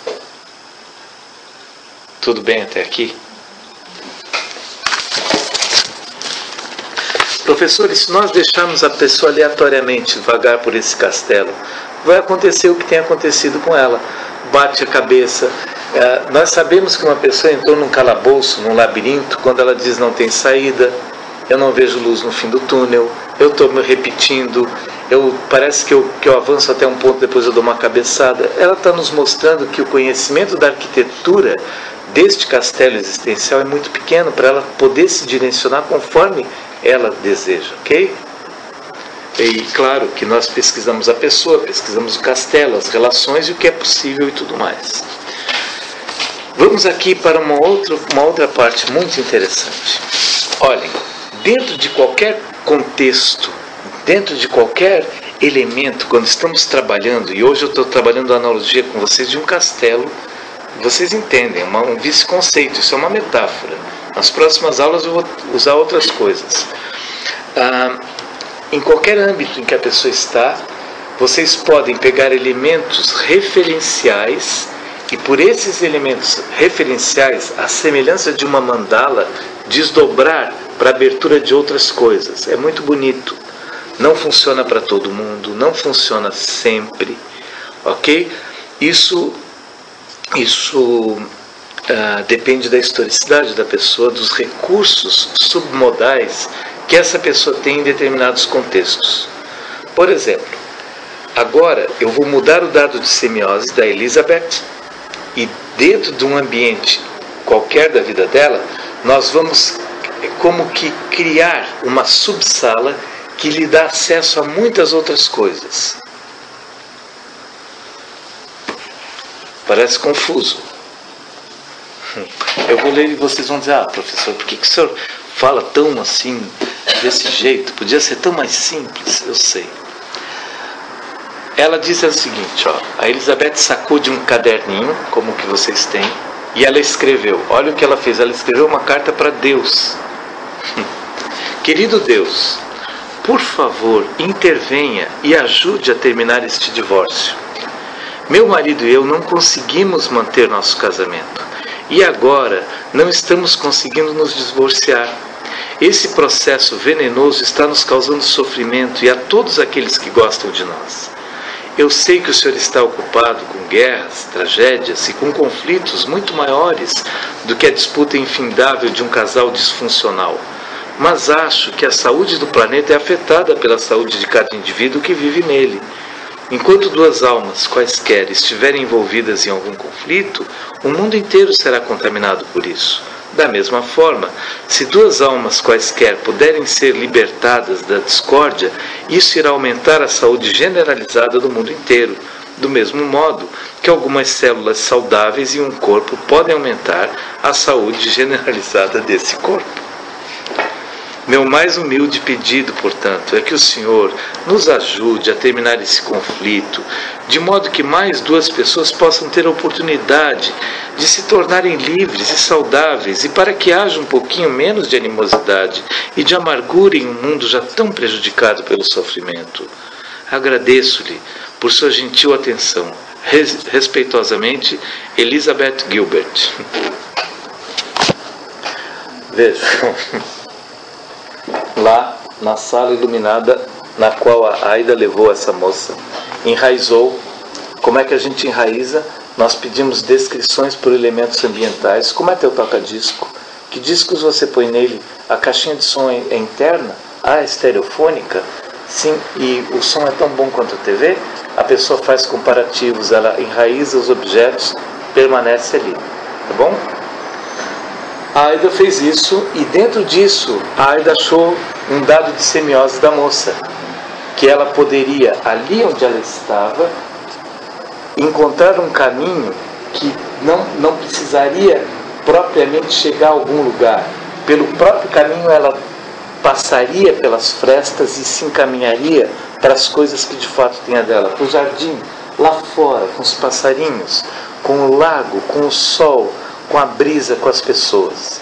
Tudo bem até aqui? Professores, se nós deixarmos a pessoa aleatoriamente vagar por esse castelo, vai acontecer o que tem acontecido com ela. Bate a cabeça. É, nós sabemos que uma pessoa entrou num calabouço, num labirinto, quando ela diz não tem saída, eu não vejo luz no fim do túnel, eu estou me repetindo, eu, parece que eu, que eu avanço até um ponto, depois eu dou uma cabeçada. Ela está nos mostrando que o conhecimento da arquitetura deste castelo existencial é muito pequeno para ela poder se direcionar conforme ela deseja, ok? E claro que nós pesquisamos a pessoa, pesquisamos o castelo, as relações e o que é possível e tudo mais. Vamos aqui para uma outra, uma outra parte muito interessante. Olhem, dentro de qualquer contexto, dentro de qualquer elemento, quando estamos trabalhando, e hoje eu estou trabalhando a analogia com vocês de um castelo, vocês entendem, uma, um vice-conceito, isso é uma metáfora. Nas próximas aulas eu vou usar outras coisas. Ah, em qualquer âmbito em que a pessoa está, vocês podem pegar elementos referenciais e por esses elementos referenciais, a semelhança de uma mandala, desdobrar para a abertura de outras coisas. É muito bonito. Não funciona para todo mundo, não funciona sempre, ok? Isso, isso ah, depende da historicidade da pessoa, dos recursos submodais que essa pessoa tem em determinados contextos. Por exemplo, agora eu vou mudar o dado de semiose da Elizabeth e dentro de um ambiente qualquer da vida dela, nós vamos como que criar uma subsala que lhe dá acesso a muitas outras coisas. Parece confuso. Eu vou ler e vocês vão dizer, ah, professor, por que, que o senhor fala tão assim, desse jeito? Podia ser tão mais simples. Eu sei. Ela diz o seguinte, ó, a Elizabeth sacou de um caderninho, como o que vocês têm, e ela escreveu, olha o que ela fez, ela escreveu uma carta para Deus. Querido Deus, por favor, intervenha e ajude a terminar este divórcio. Meu marido e eu não conseguimos manter nosso casamento, e agora não estamos conseguindo nos divorciar. Esse processo venenoso está nos causando sofrimento e a todos aqueles que gostam de nós. Eu sei que o senhor está ocupado com guerras, tragédias e com conflitos muito maiores do que a disputa infindável de um casal disfuncional. Mas acho que a saúde do planeta é afetada pela saúde de cada indivíduo que vive nele. Enquanto duas almas quaisquer estiverem envolvidas em algum conflito, o mundo inteiro será contaminado por isso. Da mesma forma, se duas almas quaisquer puderem ser libertadas da discórdia, isso irá aumentar a saúde generalizada do mundo inteiro, do mesmo modo que algumas células saudáveis em um corpo podem aumentar a saúde generalizada desse corpo. Meu mais humilde pedido, portanto, é que o Senhor nos ajude a terminar esse conflito, de modo que mais duas pessoas possam ter a oportunidade de se tornarem livres e saudáveis, e para que haja um pouquinho menos de animosidade e de amargura em um mundo já tão prejudicado pelo sofrimento. Agradeço-lhe por sua gentil atenção. Respeitosamente, Elizabeth Gilbert. Vejam. Lá, na sala iluminada na qual a Aida levou essa moça, enraizou. Como é que a gente enraiza? Nós pedimos descrições por elementos ambientais. Como é teu toca-disco? Que discos você põe nele? A caixinha de som é interna? Ah, é estereofônica? Sim, e o som é tão bom quanto a T V? A pessoa faz comparativos, ela enraiza os objetos, permanece ali. Tá bom? A Aida fez isso e dentro disso a Aida achou um dado de semiose da moça, que ela poderia, ali onde ela estava, encontrar um caminho que não, não precisaria propriamente chegar a algum lugar. Pelo próprio caminho ela passaria pelas frestas e se encaminharia para as coisas que de fato tem a dela, para o jardim, lá fora, com os passarinhos, com o lago, com o sol, com a brisa, com as pessoas.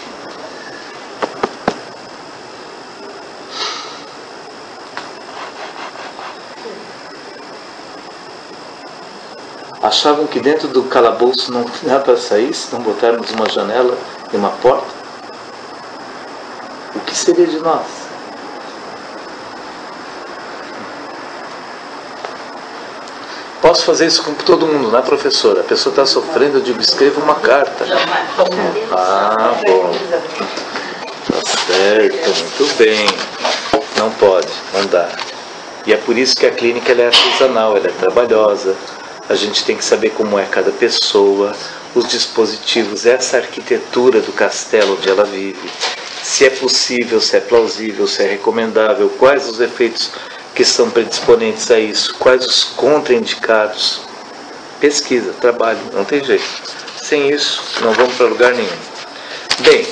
Achavam que dentro do calabouço não dá para sair se não botarmos uma janela e uma porta? O que seria de nós? posso fazer isso com todo mundo, né, professora? A pessoa está sofrendo, eu digo, escreva uma carta. Ah, bom. Tá certo, muito bem. Não pode, não dá. E é por isso que a clínica ela é artesanal, ela é trabalhosa. A gente tem que saber como é cada pessoa, os dispositivos, essa arquitetura do castelo onde ela vive. Se é possível, se é plausível, se é recomendável, quais os efeitos que são predisponentes a isso, quais os contraindicados. Pesquisa, trabalho, não tem jeito. Sem isso, não vamos para lugar nenhum. Bem,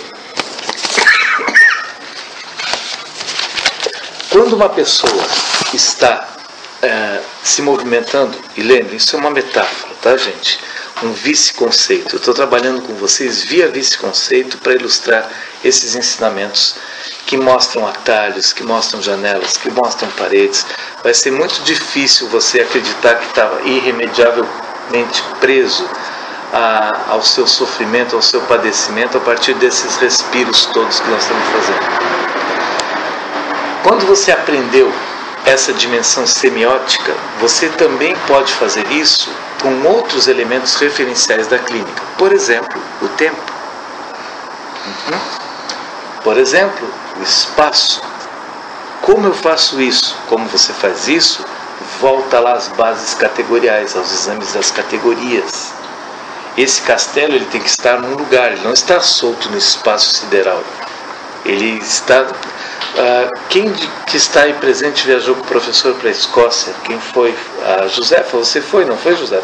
quando uma pessoa está é, se movimentando, e lembre, isso é uma metáfora, tá, gente? Um vice-conceito. Eu estou trabalhando com vocês via vice-conceito para ilustrar esses ensinamentos que mostram atalhos, que mostram janelas, que mostram paredes. Vai ser muito difícil você acreditar que está irremediavelmente preso a, ao seu sofrimento, ao seu padecimento, a partir desses respiros todos que nós estamos fazendo. Quando você aprendeu essa dimensão semiótica, você também pode fazer isso com outros elementos referenciais da clínica. Por exemplo, o tempo. Uhum. Por exemplo, o espaço. Como eu faço isso? Como você faz isso? Volta lá às bases categoriais, aos exames das categorias. Esse castelo ele tem que estar num lugar, ele não está solto no espaço sideral. Ele está... Uh, quem de, que está aí presente viajou com o professor para a Escócia? Quem foi? A Josefa, você foi, não foi, Josefa?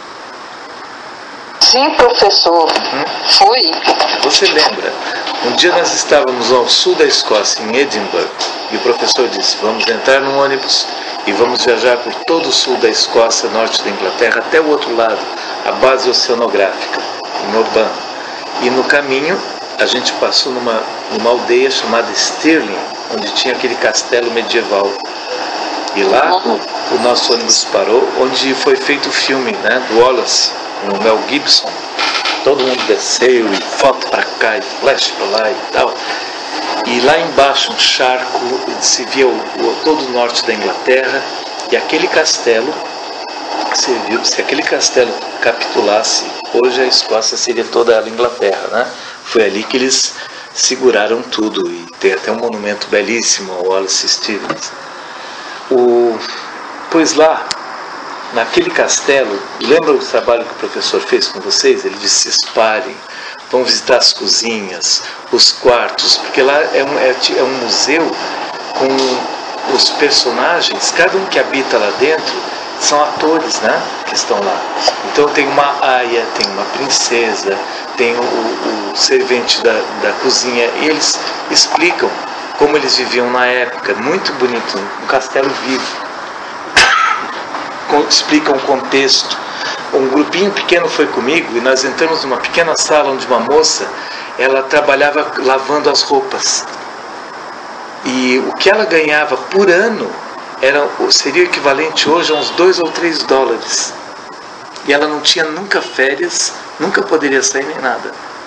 Sim, professor. Uhum. Fui. Você lembra? Um dia nós estávamos ao sul da Escócia, em Edinburgh, e o professor disse, vamos entrar num ônibus e vamos viajar por todo o sul da Escócia, norte da Inglaterra, até o outro lado, a base oceanográfica, em Oban. E no caminho, a gente passou numa, numa aldeia chamada Stirling, onde tinha aquele castelo medieval. E lá, o nosso ônibus parou, onde foi feito o filme, né, do Wallace, com o Mel Gibson. Todo mundo desceu e foto para cá e flash para lá e tal. E lá embaixo, um charco, se via o, o, todo o norte da Inglaterra. E aquele castelo serviu, se aquele castelo capitulasse, hoje a Escócia seria toda ela Inglaterra, né? Foi ali que eles seguraram tudo. E tem até um monumento belíssimo ao Wallace Stevens. O, pois lá, naquele castelo, lembra o trabalho que o professor fez com vocês? Ele disse, se espalhem, vão visitar as cozinhas, os quartos, porque lá é um, é, é um museu com os personagens, cada um que habita lá dentro são atores, né, que estão lá. Então tem uma aia, tem uma princesa, tem o, o servente da, da cozinha, e eles explicam como eles viviam na época, muito bonito, um castelo vivo. Explicam o contexto. Um grupinho pequeno foi comigo e nós entramos numa pequena sala onde uma moça, ela trabalhava lavando as roupas. E o que ela ganhava por ano era, seria o equivalente hoje a uns dois ou três dólares. E ela não tinha nunca férias, nunca poderia sair nem nada.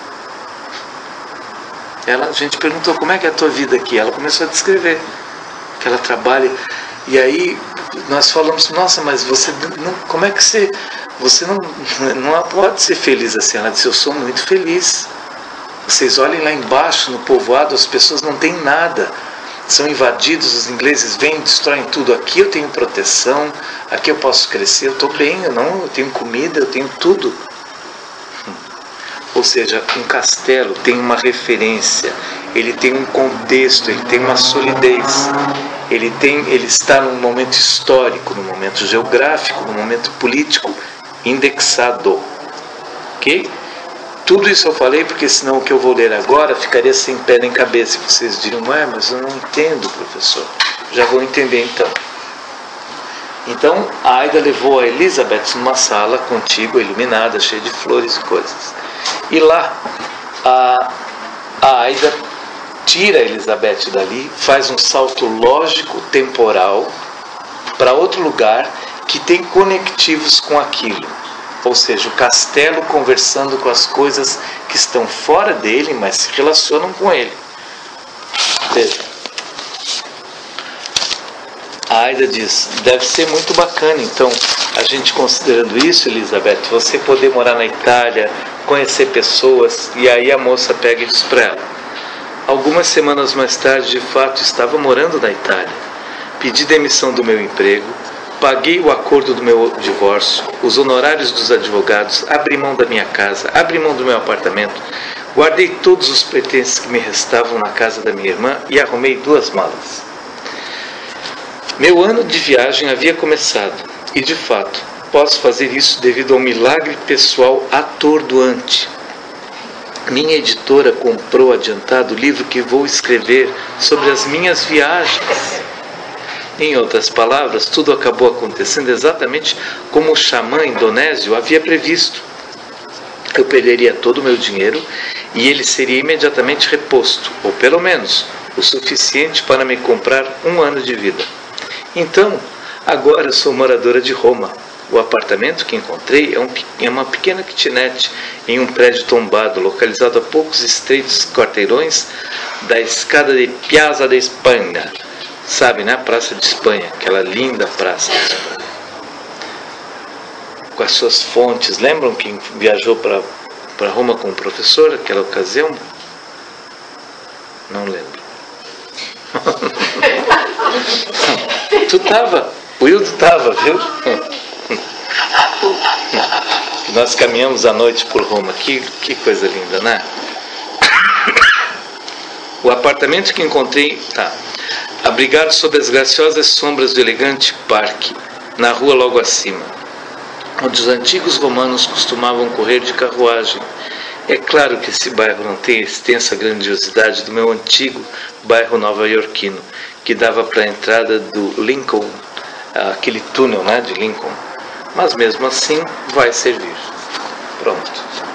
Ela, a gente perguntou, como é que é a tua vida aqui? Ela começou a descrever que ela trabalha. E aí nós falamos, nossa, mas você não, como é que você, você não, não pode ser feliz assim? Ela disse, eu sou muito feliz. Vocês olhem lá embaixo no povoado, as pessoas não têm nada. São invadidos, os ingleses vêm, destroem tudo. Aqui eu tenho proteção, aqui eu posso crescer, eu estou bem, eu, não, eu tenho comida, eu tenho tudo. Ou seja, um castelo tem uma referência, ele tem um contexto, ele tem uma solidez, ele, tem, ele está num momento histórico, num momento geográfico, num momento político indexado. Ok? Tudo isso eu falei porque senão o que eu vou ler agora ficaria sem pé nem cabeça. Vocês diriam, ué, mas eu não entendo, professor. Já vou entender então. Então, a Aida levou a Elizabeth numa sala contígua, iluminada, cheia de flores e coisas. E lá, a, a Aida tira a Elizabeth dali, faz um salto lógico, temporal, para outro lugar que tem conectivos com aquilo. Ou seja, o castelo conversando com as coisas que estão fora dele, mas se relacionam com ele. Veja. A A Aida diz, deve ser muito bacana, então, a gente considerando isso, Elizabeth, você poder morar na Itália, conhecer pessoas, e aí a moça pega e diz para ela. Algumas semanas mais tarde, de fato, estava morando na Itália. Pedi demissão do meu emprego, paguei o acordo do meu divórcio, os honorários dos advogados, abri mão da minha casa, abri mão do meu apartamento, guardei todos os pertences que me restavam na casa da minha irmã e arrumei duas malas. Meu ano de viagem havia começado e, de fato, posso fazer isso devido a um milagre pessoal atordoante. Minha editora comprou adiantado o livro que vou escrever sobre as minhas viagens. Em outras palavras, tudo acabou acontecendo exatamente como o xamã indonésio havia previsto. Eu perderia todo o meu dinheiro e ele seria imediatamente reposto, ou pelo menos o suficiente para me comprar um ano de vida. Então, agora sou moradora de Roma. O apartamento que encontrei é, um, é uma pequena kitnet em um prédio tombado, localizado a poucos estreitos quarteirões da escada de Piazza de Espanha. Sabe, né? A Praça de Espanha, aquela linda Praça de Espanha. Com as suas fontes. Lembram quem viajou para para Roma com o professor naquela ocasião? Não lembro. Tu tava, o Wildo tava, viu? Nós caminhamos à noite por Roma, que, que coisa linda, né? O apartamento que encontrei, tá, abrigado sob as graciosas sombras do elegante parque, na rua logo acima, onde os antigos romanos costumavam correr de carruagem. É claro que esse bairro não tem a extensa grandiosidade do meu antigo bairro nova-iorquino, que dava para a entrada do Lincoln, aquele túnel, né, de Lincoln. Mas mesmo assim vai servir. Pronto.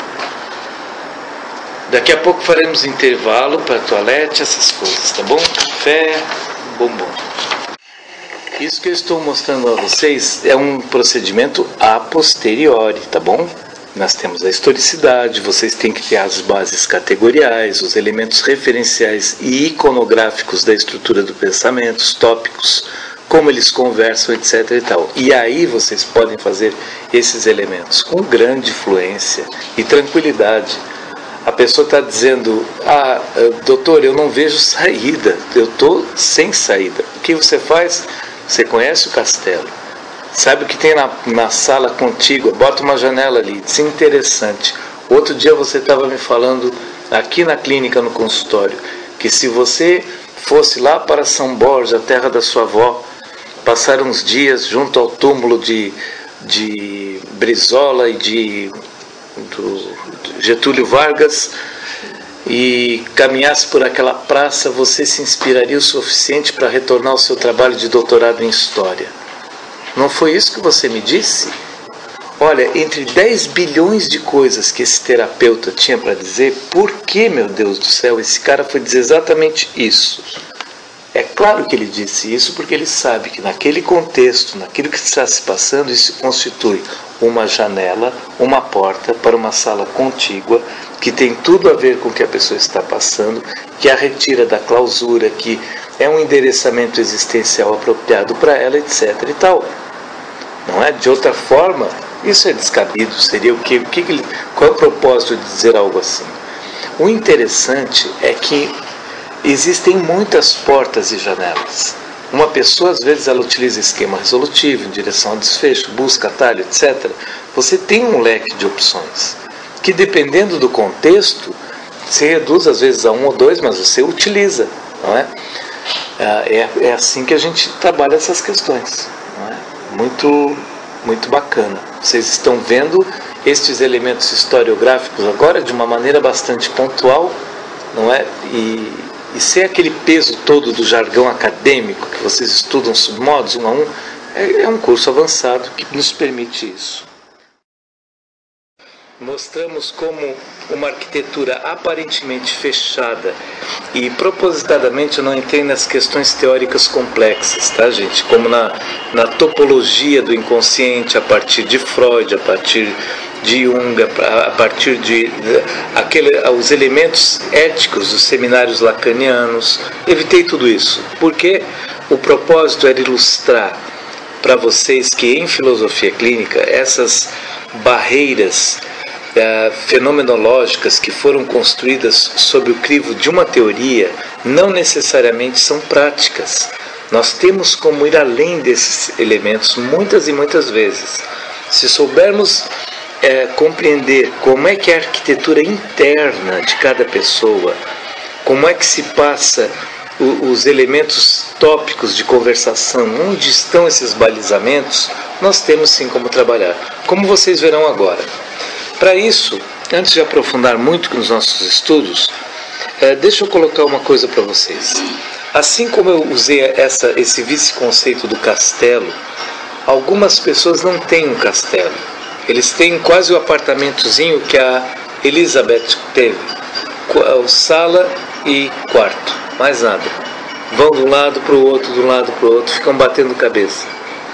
Daqui a pouco faremos intervalo para toalete, essas coisas, tá bom? Café, bombom. Isso que eu estou mostrando a vocês é um procedimento a posteriori, tá bom? Nós temos a historicidade, vocês têm que ter as bases categoriais, os elementos referenciais e iconográficos da estrutura do pensamento, os tópicos, como eles conversam, etc e tal. E aí vocês podem fazer esses elementos com grande fluência e tranquilidade. A pessoa está dizendo, ah, doutor, eu não vejo saída, eu estou sem saída. O que você faz? Você conhece o castelo, sabe o que tem na, na sala contígua, bota uma janela ali, desinteressante. Outro dia você estava me falando, aqui na clínica, no consultório, que se você fosse lá para São Borja, a terra da sua avó, passar uns dias junto ao túmulo de, de Brizola e de, do, de Getúlio Vargas, e caminhasse por aquela praça, você se inspiraria o suficiente para retornar ao seu trabalho de doutorado em História. Não foi isso que você me disse? Olha, entre dez bilhões de coisas que esse terapeuta tinha para dizer, por que, meu Deus do céu, esse cara foi dizer exatamente isso? É claro que ele disse isso porque ele sabe que naquele contexto, naquilo que está se passando, isso constitui uma janela, uma porta para uma sala contígua, que tem tudo a ver com o que a pessoa está passando, que a retira da clausura, que é um endereçamento existencial apropriado para ela, etc e tal. Não é? De outra forma, isso é descabido, seria o quê? O que ele, qual é o propósito de dizer algo assim? O interessante é que existem muitas portas e janelas. Uma pessoa, às vezes, ela utiliza esquema resolutivo, em direção ao desfecho, busca atalho, etcétera. Você tem um leque de opções, que dependendo do contexto, se reduz às vezes a um ou dois, mas você utiliza, não é? É, é assim que a gente trabalha essas questões, não é? Muito, muito bacana. Vocês estão vendo estes elementos historiográficos agora de uma maneira bastante pontual, não é? E, e sem aquele peso todo do jargão acadêmico que vocês estudam submodos, um a um, é, é um curso avançado que nos permite isso. Mostramos como uma arquitetura aparentemente fechada, e propositadamente eu não entrei nas questões teóricas complexas, tá, gente? Como na, na topologia do inconsciente a partir de Freud, a partir de Jung, a partir de, de aquele, os elementos éticos dos seminários lacanianos. Evitei tudo isso. Por quê? o propósito era ilustrar para vocês que em filosofia clínica essas barreiras uh, fenomenológicas que foram construídas sob o crivo de uma teoria não necessariamente são práticas. Nós temos como ir além desses elementos muitas e muitas vezes. Se soubermos é, compreender como é que é a arquitetura interna de cada pessoa, como é que se passa o, os elementos tópicos de conversação, onde estão esses balizamentos, nós temos sim como trabalhar, como vocês verão agora. Para isso, antes de aprofundar muito nos nossos estudos, é, deixa eu colocar uma coisa para vocês. Assim como eu usei essa, esse vice-conceito do castelo, algumas pessoas não têm um castelo. Eles têm quase o apartamentozinho que a Elizabeth teve. Sala e quarto, mais nada. Vão de um lado para o outro, de um lado para o outro, ficam batendo cabeça.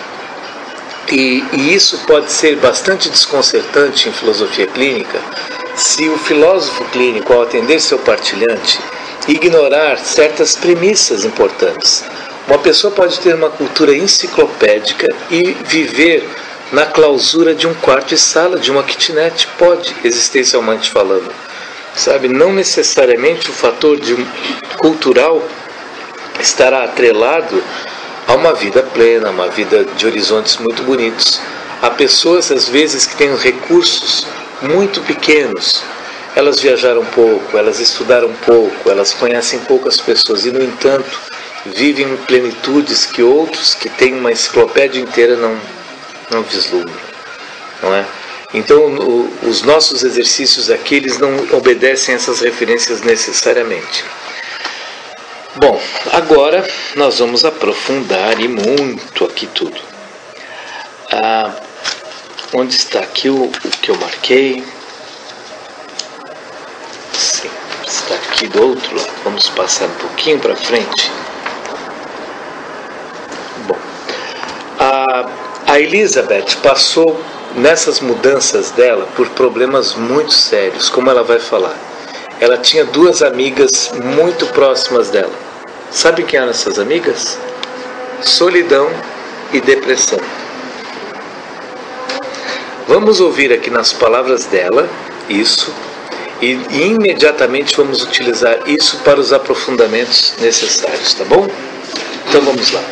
E, e isso pode ser bastante desconcertante em filosofia clínica, se o filósofo clínico, ao atender seu partilhante, ignorar certas premissas importantes. Uma pessoa pode ter uma cultura enciclopédica e viver na clausura de um quarto e sala, de uma kitnet, pode, existencialmente falando. Sabe, não necessariamente o fator de um, cultural estará atrelado a uma vida plena, uma vida de horizontes muito bonitos. Há pessoas, às vezes, que têm recursos muito pequenos. Elas viajaram pouco, elas estudaram pouco, elas conhecem poucas pessoas e, no entanto, vivem em plenitudes que outros que têm uma enciclopédia inteira não, não vislumbram, não é? Então, o, os nossos exercícios aqui, eles não obedecem a essas referências necessariamente. Bom, agora nós vamos aprofundar e muito aqui tudo. Ah, onde está aqui o, o que eu marquei? Sim, está aqui do outro lado. Vamos passar um pouquinho para frente. Bom, a, a Elizabeth passou nessas mudanças dela por problemas muito sérios, como ela vai falar. Ela tinha duas amigas muito próximas dela. Sabe quem eram essas amigas? Solidão e depressão. Vamos ouvir aqui nas palavras dela isso e, e imediatamente vamos utilizar isso para os aprofundamentos necessários, tá bom? Então vamos lá.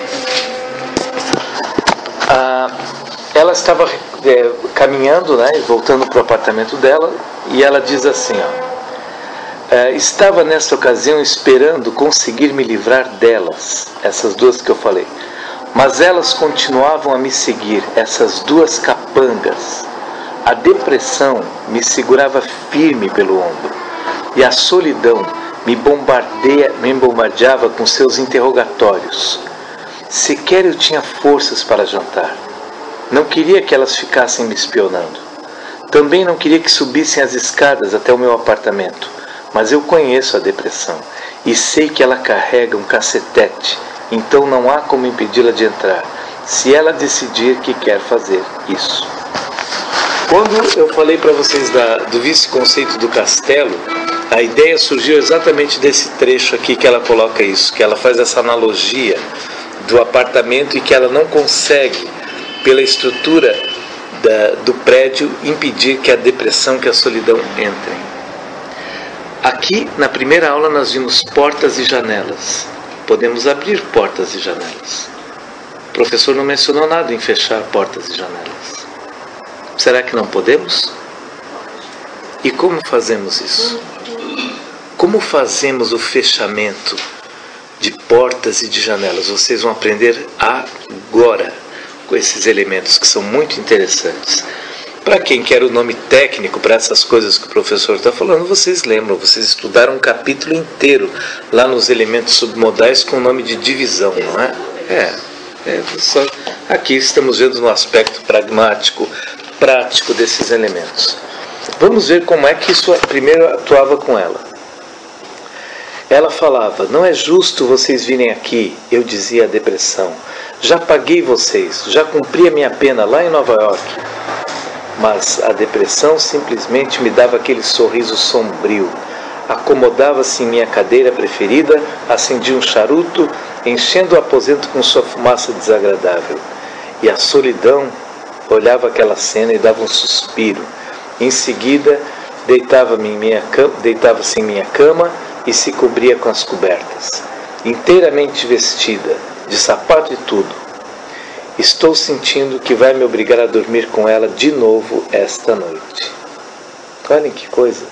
Ah, ela estava é, caminhando, né, voltando para o apartamento dela, e ela diz assim, ó, é, estava nesta ocasião esperando conseguir me livrar delas, essas duas que eu falei, mas elas continuavam a me seguir, essas duas capangas. A depressão me segurava firme pelo ombro, e a solidão me, bombardeia, me bombardeava com seus interrogatórios. Sequer eu tinha forças para jantar. Não queria que elas ficassem me espionando. Também não queria que subissem as escadas até o meu apartamento, mas eu conheço a depressão e sei que ela carrega um cacetete, então não há como impedi-la de entrar, se ela decidir que quer fazer isso. Quando eu falei para vocês da, do vice-conceito do castelo, a ideia surgiu exatamente desse trecho aqui que ela coloca isso, que ela faz essa analogia do apartamento e que ela não consegue, pela estrutura da, do prédio, impedir que a depressão, que a solidão entrem. Aqui, na primeira aula, nós vimos portas e janelas. Podemos abrir portas e janelas. O professor não mencionou nada em fechar portas e janelas. Será que não podemos? E como fazemos isso? Como fazemos o fechamento de portas e de janelas? Vocês vão aprender agora com esses elementos que são muito interessantes. Para quem quer o nome técnico para essas coisas que o professor está falando, vocês lembram, vocês estudaram um capítulo inteiro lá nos elementos submodais com o nome de divisão, não é? É, é só, aqui estamos vendo no aspecto pragmático, prático desses elementos. Vamos ver como é que isso primeiro atuava com ela. Ela falava, não é justo vocês virem aqui, eu dizia a depressão. Já paguei vocês, já cumpri a minha pena lá em Nova York. Mas a depressão simplesmente me dava aquele sorriso sombrio, acomodava-se em minha cadeira preferida, acendia um charuto, enchendo o aposento com sua fumaça desagradável. E a solidão olhava aquela cena e dava um suspiro. Em seguida, deitava-me em minha cama, deitava-se em minha cama e se cobria com as cobertas. Inteiramente vestida, de sapato e tudo. Estou sentindo que vai me obrigar a dormir com ela de novo esta noite. Olhem que coisa.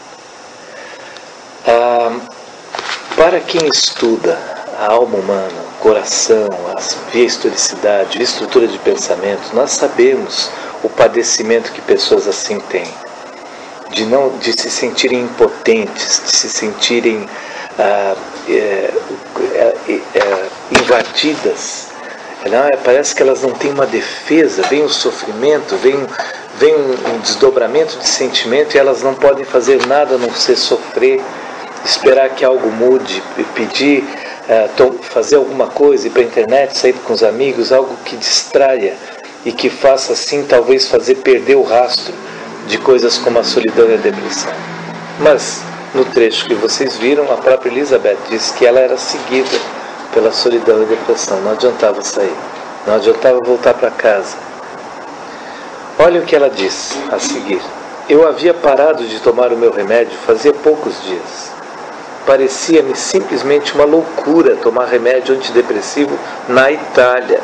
Ah, para quem estuda a alma humana, o coração, a via historicidade, a estrutura de pensamento, nós sabemos o padecimento que pessoas assim têm. De, não, de se sentirem impotentes, de se sentirem ah, é, é, é, invadidas. Não, é, parece que elas não têm uma defesa, vem o sofrimento, vem, vem um, um desdobramento de sentimento e elas não podem fazer nada a não ser sofrer, esperar que algo mude, pedir, uh, to- fazer alguma coisa, ir para a internet, sair com os amigos, algo que distraia e que faça assim talvez fazer perder o rastro de coisas como a solidão e a depressão. Mas no trecho que vocês viram, a própria Elizabeth disse que ela era seguida pela solidão e depressão, não adiantava sair, não adiantava voltar para casa. Olha o que ela diz a seguir. Eu havia parado de tomar o meu remédio fazia poucos dias. Parecia-me simplesmente uma loucura tomar remédio antidepressivo na Itália.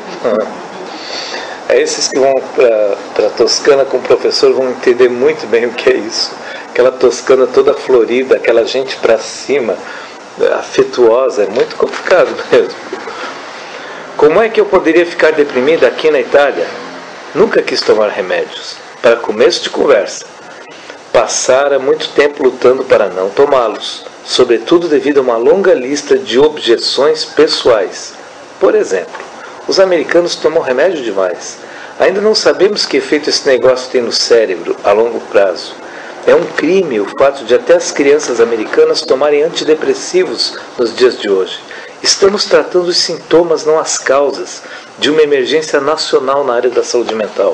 É esses que vão para a Toscana com o professor vão entender muito bem o que é isso. Aquela Toscana toda florida, aquela gente para cima, afetuosa, é muito complicado mesmo. Como é que eu poderia ficar deprimida aqui na Itália? Nunca quis tomar remédios. Para começo de conversa, passara muito tempo lutando para não tomá-los, sobretudo devido a uma longa lista de objeções pessoais. Por exemplo, os americanos tomam remédio demais. Ainda não sabemos que efeito esse negócio tem no cérebro a longo prazo. É um crime o fato de até as crianças americanas tomarem antidepressivos nos dias de hoje. Estamos tratando os sintomas, não as causas, de uma emergência nacional na área da saúde mental.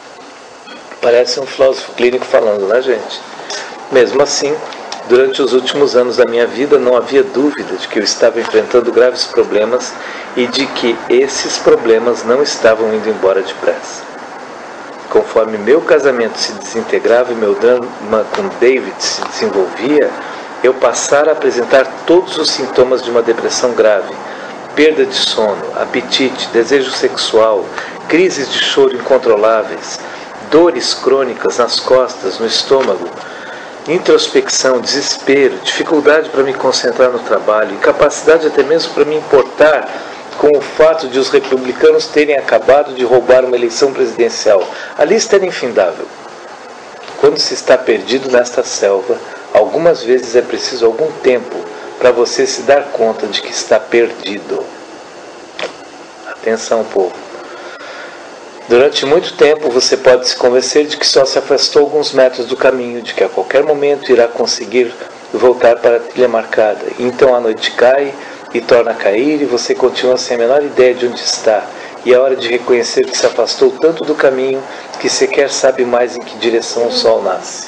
Parece um filósofo clínico falando, né, gente? Mesmo assim, durante os últimos anos da minha vida, não havia dúvida de que eu estava enfrentando graves problemas e de que esses problemas não estavam indo embora depressa. Conforme meu casamento se desintegrava e meu drama com David se desenvolvia, eu passara a apresentar todos os sintomas de uma depressão grave: perda de sono, apetite, desejo sexual, crises de choro incontroláveis, dores crônicas nas costas, no estômago, introspecção, desespero, dificuldade para me concentrar no trabalho, incapacidade até mesmo para me importar com o fato de os republicanos terem acabado de roubar uma eleição presidencial. A lista era infindável. Quando se está perdido nesta selva, algumas vezes é preciso algum tempo para você se dar conta de que está perdido. Atenção, povo. Durante muito tempo você pode se convencer de que só se afastou alguns metros do caminho, de que a qualquer momento irá conseguir voltar para a trilha marcada. Então a noite cai e torna a cair e você continua sem a menor ideia de onde está. E é hora de reconhecer que se afastou tanto do caminho que sequer sabe mais em que direção o sol nasce.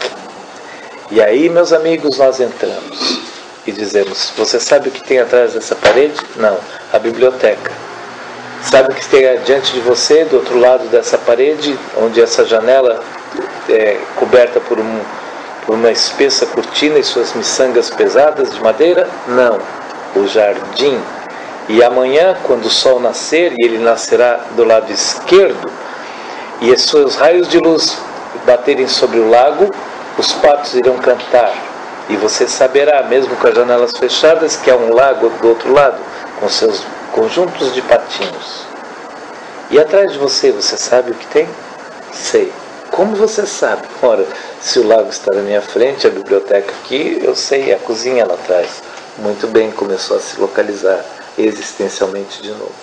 E aí, meus amigos, nós entramos e dizemos: você sabe o que tem atrás dessa parede? Não, a biblioteca. Sabe o que tem adiante de você, do outro lado dessa parede, onde essa janela é coberta por, um, por uma espessa cortina e suas miçangas pesadas de madeira? Não, o jardim. E amanhã, quando o sol nascer, e ele nascerá do lado esquerdo, e os seus raios de luz baterem sobre o lago, os patos irão cantar. E você saberá, mesmo com as janelas fechadas, que há um lago do outro lado, com seus conjuntos de patinhos. E atrás de você, você sabe o que tem? Sei. Como você sabe? Ora, se o lago está na minha frente, a biblioteca aqui, eu sei, a cozinha lá atrás. Muito bem, começou a se localizar existencialmente de novo.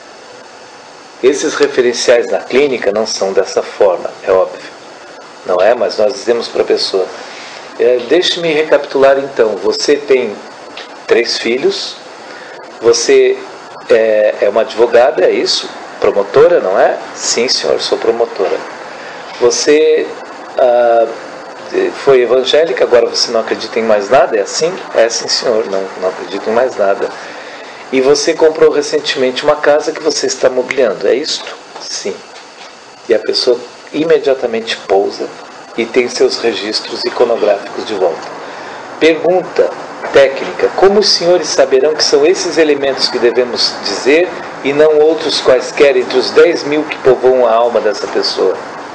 Esses referenciais na clínica não são dessa forma, é óbvio. Não é? Mas nós dizemos para a pessoa: é, deixe-me recapitular então. Você tem três filhos, você é, é uma advogada, é isso? Promotora, não é? Sim, senhor, sou promotora. Você ah, foi evangélica, agora você não acredita em mais nada? É assim? É sim, senhor, não, não acredito em mais nada. E você comprou recentemente uma casa que você está mobiliando, é isto? Sim. E a pessoa imediatamente pousa e tem seus registros iconográficos de volta. Pergunta técnica: como os senhores saberão que são esses elementos que devemos dizer e não outros quaisquer entre os dez mil que povoam a alma dessa pessoa?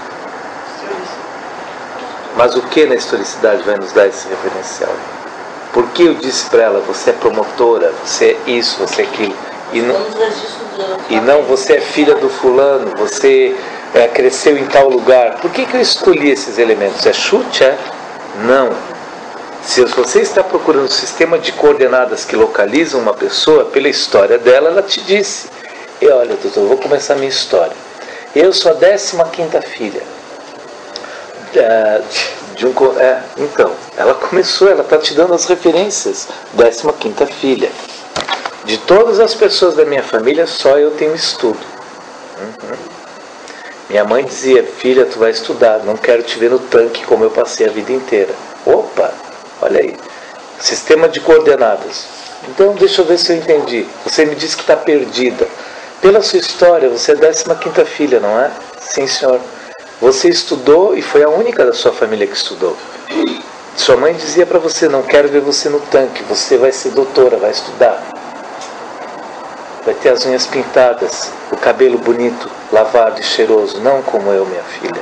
Mas o que na historicidade vai nos dar esse referencial? Por que eu disse para ela, você é promotora, você é isso, você é aquilo, e não, e não você é filha do fulano, você é, cresceu em tal lugar? Por que, que eu escolhi esses elementos? É chute? É? Não. Se você está procurando um sistema de coordenadas que localizam uma pessoa, pela história dela, ela te disse. E olha, doutor, eu vou começar a minha história. Eu sou a décima quinta filha. É, de um, é, então, ela começou, ela está te dando as referências. Décima quinta filha. De todas as pessoas da minha família, só eu tenho estudo. Uhum. Minha mãe dizia, filha, tu vai estudar, não quero te ver no tanque como eu passei a vida inteira. Opa, olha aí. Sistema de coordenadas. Então, deixa eu ver se eu entendi. Você me disse que está perdida. Pela sua história, você é a décima quinta filha, não é? Sim, senhor. Você estudou e foi a única da sua família que estudou. Sua mãe dizia para você, não quero ver você no tanque, você vai ser doutora, vai estudar. Vai ter as unhas pintadas, o cabelo bonito, lavado e cheiroso, não como eu, minha filha.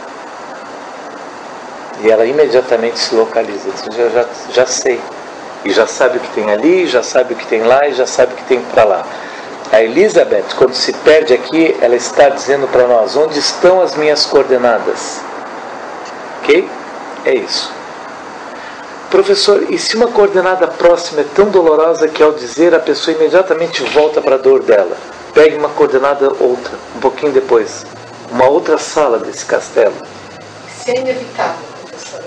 E ela imediatamente se localiza, diz, já, já, já sei. E já sabe o que tem ali, já sabe o que tem lá e já sabe o que tem para lá. A Elizabeth, quando se perde aqui, ela está dizendo para nós, onde estão as minhas coordenadas? Ok? É isso. Professor, e se uma coordenada próxima é tão dolorosa que ao dizer a pessoa imediatamente volta para a dor dela? Pegue uma coordenada outra, um pouquinho depois. Uma outra sala desse castelo. Se é inevitável, professor.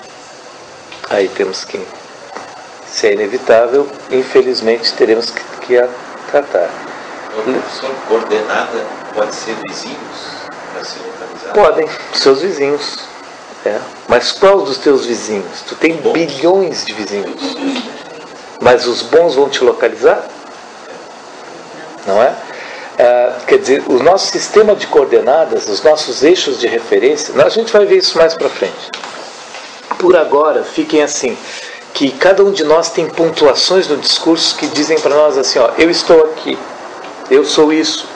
Aí temos que... Se é inevitável, infelizmente teremos que, que a tratar. Professor, coordenada pode ser vizinhos para se localizar? Podem, seus vizinhos. É. Mas qual dos teus vizinhos? Tu tem bons. Bilhões de vizinhos. Mas os bons vão te localizar? Não é? Ah, quer dizer, o nosso sistema de coordenadas, os nossos eixos de referência, a gente vai ver isso mais para frente. Por agora, fiquem assim, que cada um de nós tem pontuações no discurso que dizem para nós assim, ó, eu estou aqui, eu sou isso.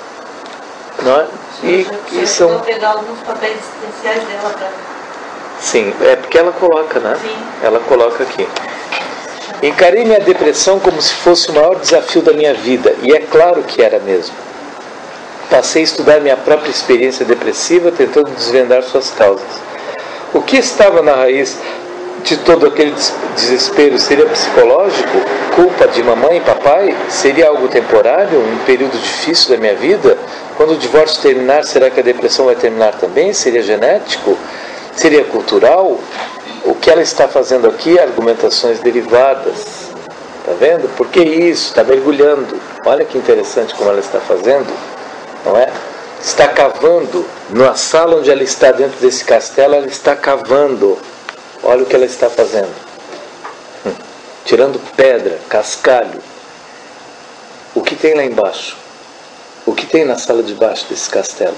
Não é? E, e são... Eu vou pegar alguns papéis essenciais dela para... Sim, é porque ela coloca, né? Sim. Ela coloca aqui. Encarei minha depressão como se fosse o maior desafio da minha vida, e é claro que era mesmo. Passei a estudar minha própria experiência depressiva, tentando desvendar suas causas. O que estava na raiz de todo aquele desespero? Seria psicológico? Culpa de mamãe e papai? Seria algo temporário? Um período difícil da minha vida? Quando o divórcio terminar, será que a depressão vai terminar também? Seria genético? Seria cultural? O que ela está fazendo aqui? Argumentações derivadas. Está vendo? Por que isso? Está mergulhando. Olha que interessante como ela está fazendo. Não é? Está cavando. Na sala onde ela está dentro desse castelo, ela está cavando. Olha o que ela está fazendo. Hum. Tirando pedra, cascalho. O que tem lá embaixo? O que tem na sala de baixo desse castelo?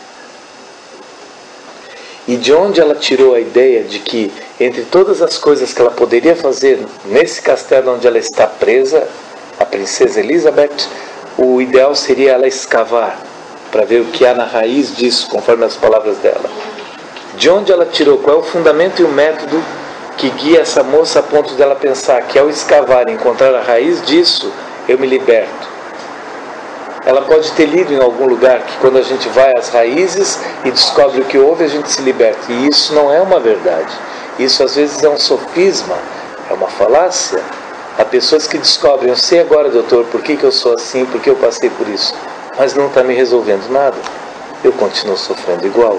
E de onde ela tirou a ideia de que, entre todas as coisas que ela poderia fazer nesse castelo onde ela está presa, a princesa Elizabeth, o ideal seria ela escavar, para ver o que há na raiz disso, conforme as palavras dela. De onde ela tirou, qual é o fundamento e o método que guia essa moça a ponto dela pensar que ao escavar e encontrar a raiz disso, eu me liberto. Ela pode ter lido em algum lugar que quando a gente vai às raízes e descobre o que houve, a gente se liberta. E isso não é uma verdade. Isso às vezes é um sofisma, é uma falácia. Há pessoas que descobrem, eu sei agora, doutor, por que, que eu sou assim, por que eu passei por isso. Mas não está me resolvendo nada. Eu continuo sofrendo igual.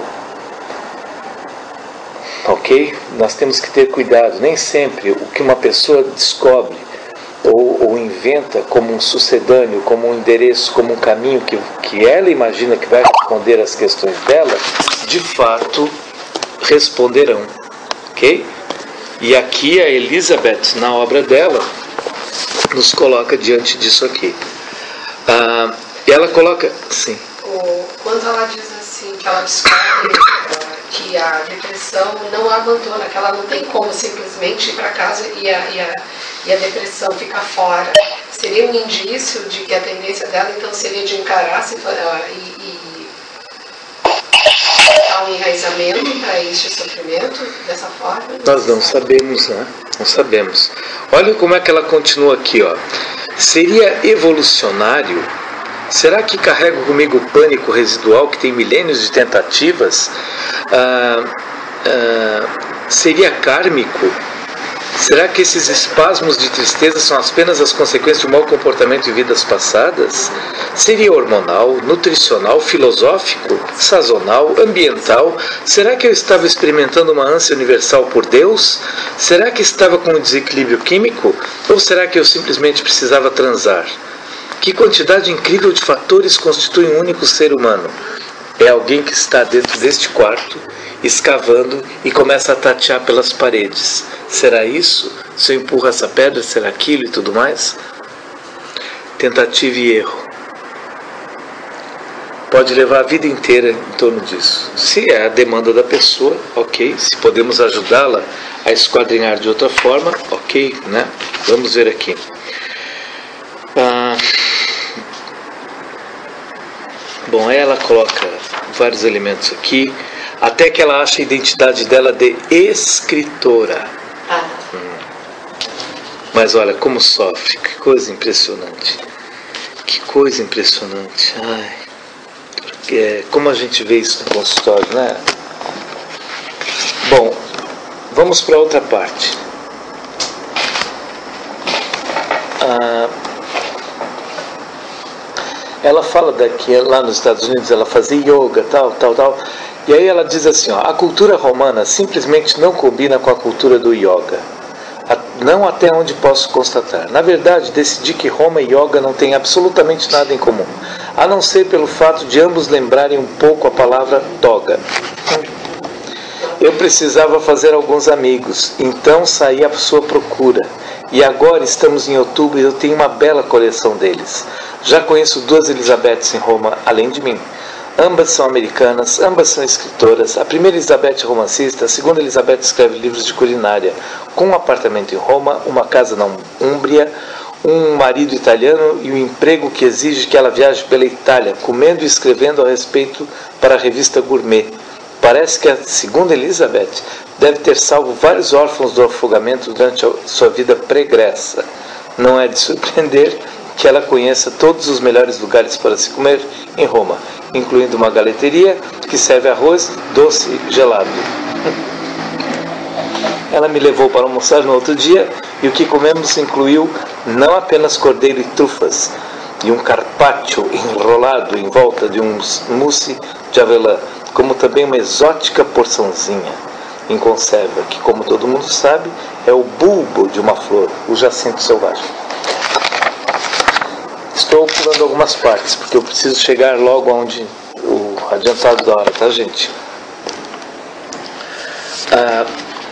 Ok? Nós temos que ter cuidado. Nem sempre o que uma pessoa descobre ou, ou inventa como um sucedâneo, como um endereço, como um caminho que, que ela imagina que vai responder às questões dela, de fato responderão. ok? E aqui a Elizabeth, na obra dela, nos coloca diante disso aqui. Ah, ela coloca, sim. O, quando ela diz assim, que ela descobre uh, que a depressão não a abandona, que ela não tem como simplesmente ir para casa e a, e, a, e a depressão ficar fora, seria um indício de que a tendência dela então seria de encarar uh, e, e dar um enraizamento para este sofrimento dessa forma? Nós não sabemos, né? Não sabemos. Olha como é que ela continua aqui, ó. Seria evolucionário? Será que carrego comigo o pânico residual que tem milênios de tentativas? Ah, ah, seria kármico? Será que esses espasmos de tristeza são apenas as consequências de um mau comportamento em vidas passadas? Seria hormonal, nutricional, filosófico, sazonal, ambiental? Será que eu estava experimentando uma ânsia universal por Deus? Será que estava com um desequilíbrio químico? Ou será que eu simplesmente precisava transar? Que quantidade incrível de fatores constitui um único ser humano? É alguém que está dentro deste quarto, escavando e começa a tatear pelas paredes. Será isso? Se eu empurro essa pedra, será aquilo e tudo mais? Tentativa e erro. Pode levar a vida inteira em torno disso. Se é a demanda da pessoa, ok. Se podemos ajudá-la a esquadrinhar de outra forma, ok, né? Vamos ver aqui. Ah, bom, ela coloca vários elementos aqui, até que ela acha a identidade dela de escritora. Ah. Hum. Mas olha como sofre, que coisa impressionante. Que coisa impressionante. Ai, porque como a gente vê isso no consultório, né? Bom, vamos para outra parte. Ah, ela fala daqui, lá nos Estados Unidos, ela fazia yoga, tal, tal, tal. E aí ela diz assim, ó, a cultura romana simplesmente não combina com a cultura do yoga. Não até onde posso constatar. Na verdade, decidi que Roma e yoga não têm absolutamente nada em comum, a não ser pelo fato de ambos lembrarem um pouco a palavra toga. Eu precisava fazer alguns amigos, então saí à sua procura. E agora estamos em outubro e eu tenho uma bela coleção deles. Já conheço duas Elizabeths em Roma, além de mim. Ambas são americanas, ambas são escritoras. A primeira Elizabeth é romancista, a segunda Elizabeth escreve livros de culinária. Com um apartamento em Roma, uma casa na Úmbria, um marido italiano e um emprego que exige que ela viaje pela Itália, comendo e escrevendo a respeito para a revista Gourmet. Parece que a segunda Elizabeth deve ter salvo vários órfãos do afogamento durante a sua vida pregressa. Não é de surpreender que ela conheça todos os melhores lugares para se comer em Roma, incluindo uma galeteria que serve arroz doce gelado. Ela me levou para almoçar no outro dia e o que comemos incluiu não apenas cordeiro e trufas, e um carpaccio enrolado em volta de um mousse de avelã, como também uma exótica porçãozinha em conserva, que, como todo mundo sabe, é o bulbo de uma flor, o jacinto selvagem. Estou pulando algumas partes, porque eu preciso chegar logo onde o adiantado da hora, tá, gente? Ah,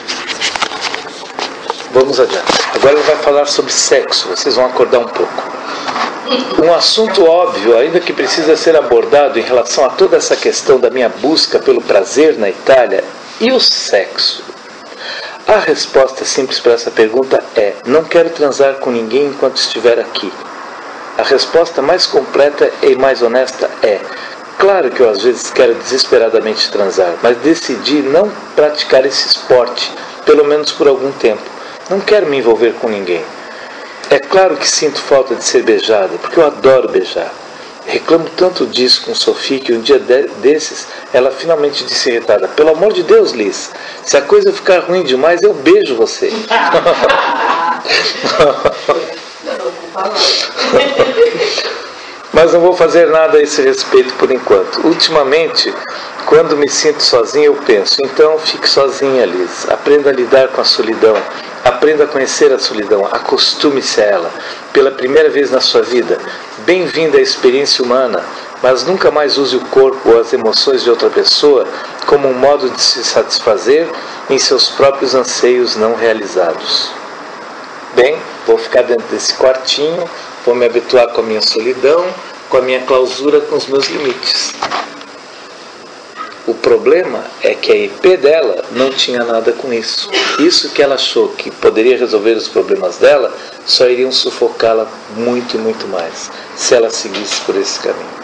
vamos adiante. Agora ela vai falar sobre sexo, vocês vão acordar um pouco. Um assunto óbvio, ainda que precisa ser abordado em relação a toda essa questão da minha busca pelo prazer na Itália, e o sexo? A resposta simples para essa pergunta é: não quero transar com ninguém enquanto estiver aqui. A resposta mais completa e mais honesta é: claro que eu às vezes quero desesperadamente transar, mas decidi não praticar esse esporte, pelo menos por algum tempo. Não quero me envolver com ninguém. É claro que sinto falta de ser beijada, porque eu adoro beijar. Reclamo tanto disso com Sophie que um dia de- desses ela finalmente disse irritada: pelo amor de Deus, Liz, se a coisa ficar ruim demais, eu beijo você. Mas não vou fazer nada a esse respeito por enquanto. Ultimamente, quando me sinto sozinho, eu penso: então fique sozinha, Liz. Aprenda a lidar com a solidão. Aprenda a conhecer a solidão. Acostume-se a ela. Pela primeira vez na sua vida, bem-vinda à experiência humana. Mas nunca mais use o corpo ou as emoções de outra pessoa como um modo de se satisfazer em seus próprios anseios não realizados. Bem, vou ficar dentro desse quartinho, vou me habituar com a minha solidão, com a minha clausura, com os meus limites. O problema é que a I P dela não tinha nada com isso. Isso que ela achou que poderia resolver os problemas dela, só iriam sufocá-la muito e muito mais, se ela seguisse por esse caminho.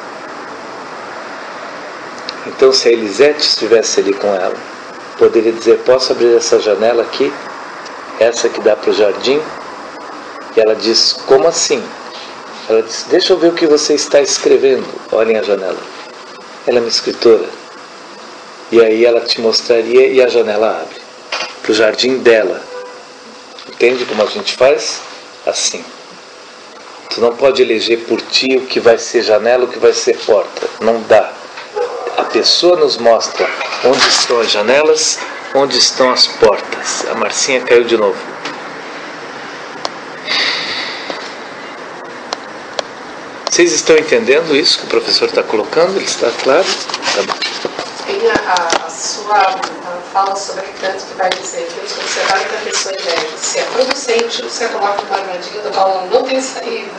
Então, se a Elisete estivesse ali com ela, poderia dizer: posso abrir essa janela aqui? Essa que dá para o jardim? E ela diz: como assim? Ela diz: deixa eu ver o que você está escrevendo. Olhem a janela. Ela é uma escritora. E aí ela te mostraria e a janela abre para o jardim dela. Entende como a gente faz? Assim. Tu não pode eleger por ti o que vai ser janela, o que vai ser porta. Não dá. A pessoa nos mostra onde estão as janelas, onde estão as portas. A Marcinha caiu de novo. Vocês estão entendendo isso que o professor está colocando? Ele está claro? Tá bom. Tem a, a sua a fala sobre o canto que vai dizer: Deus conservar que a pessoa elege. Se é producente, você coloca uma armadilha do qual ela não tem saída.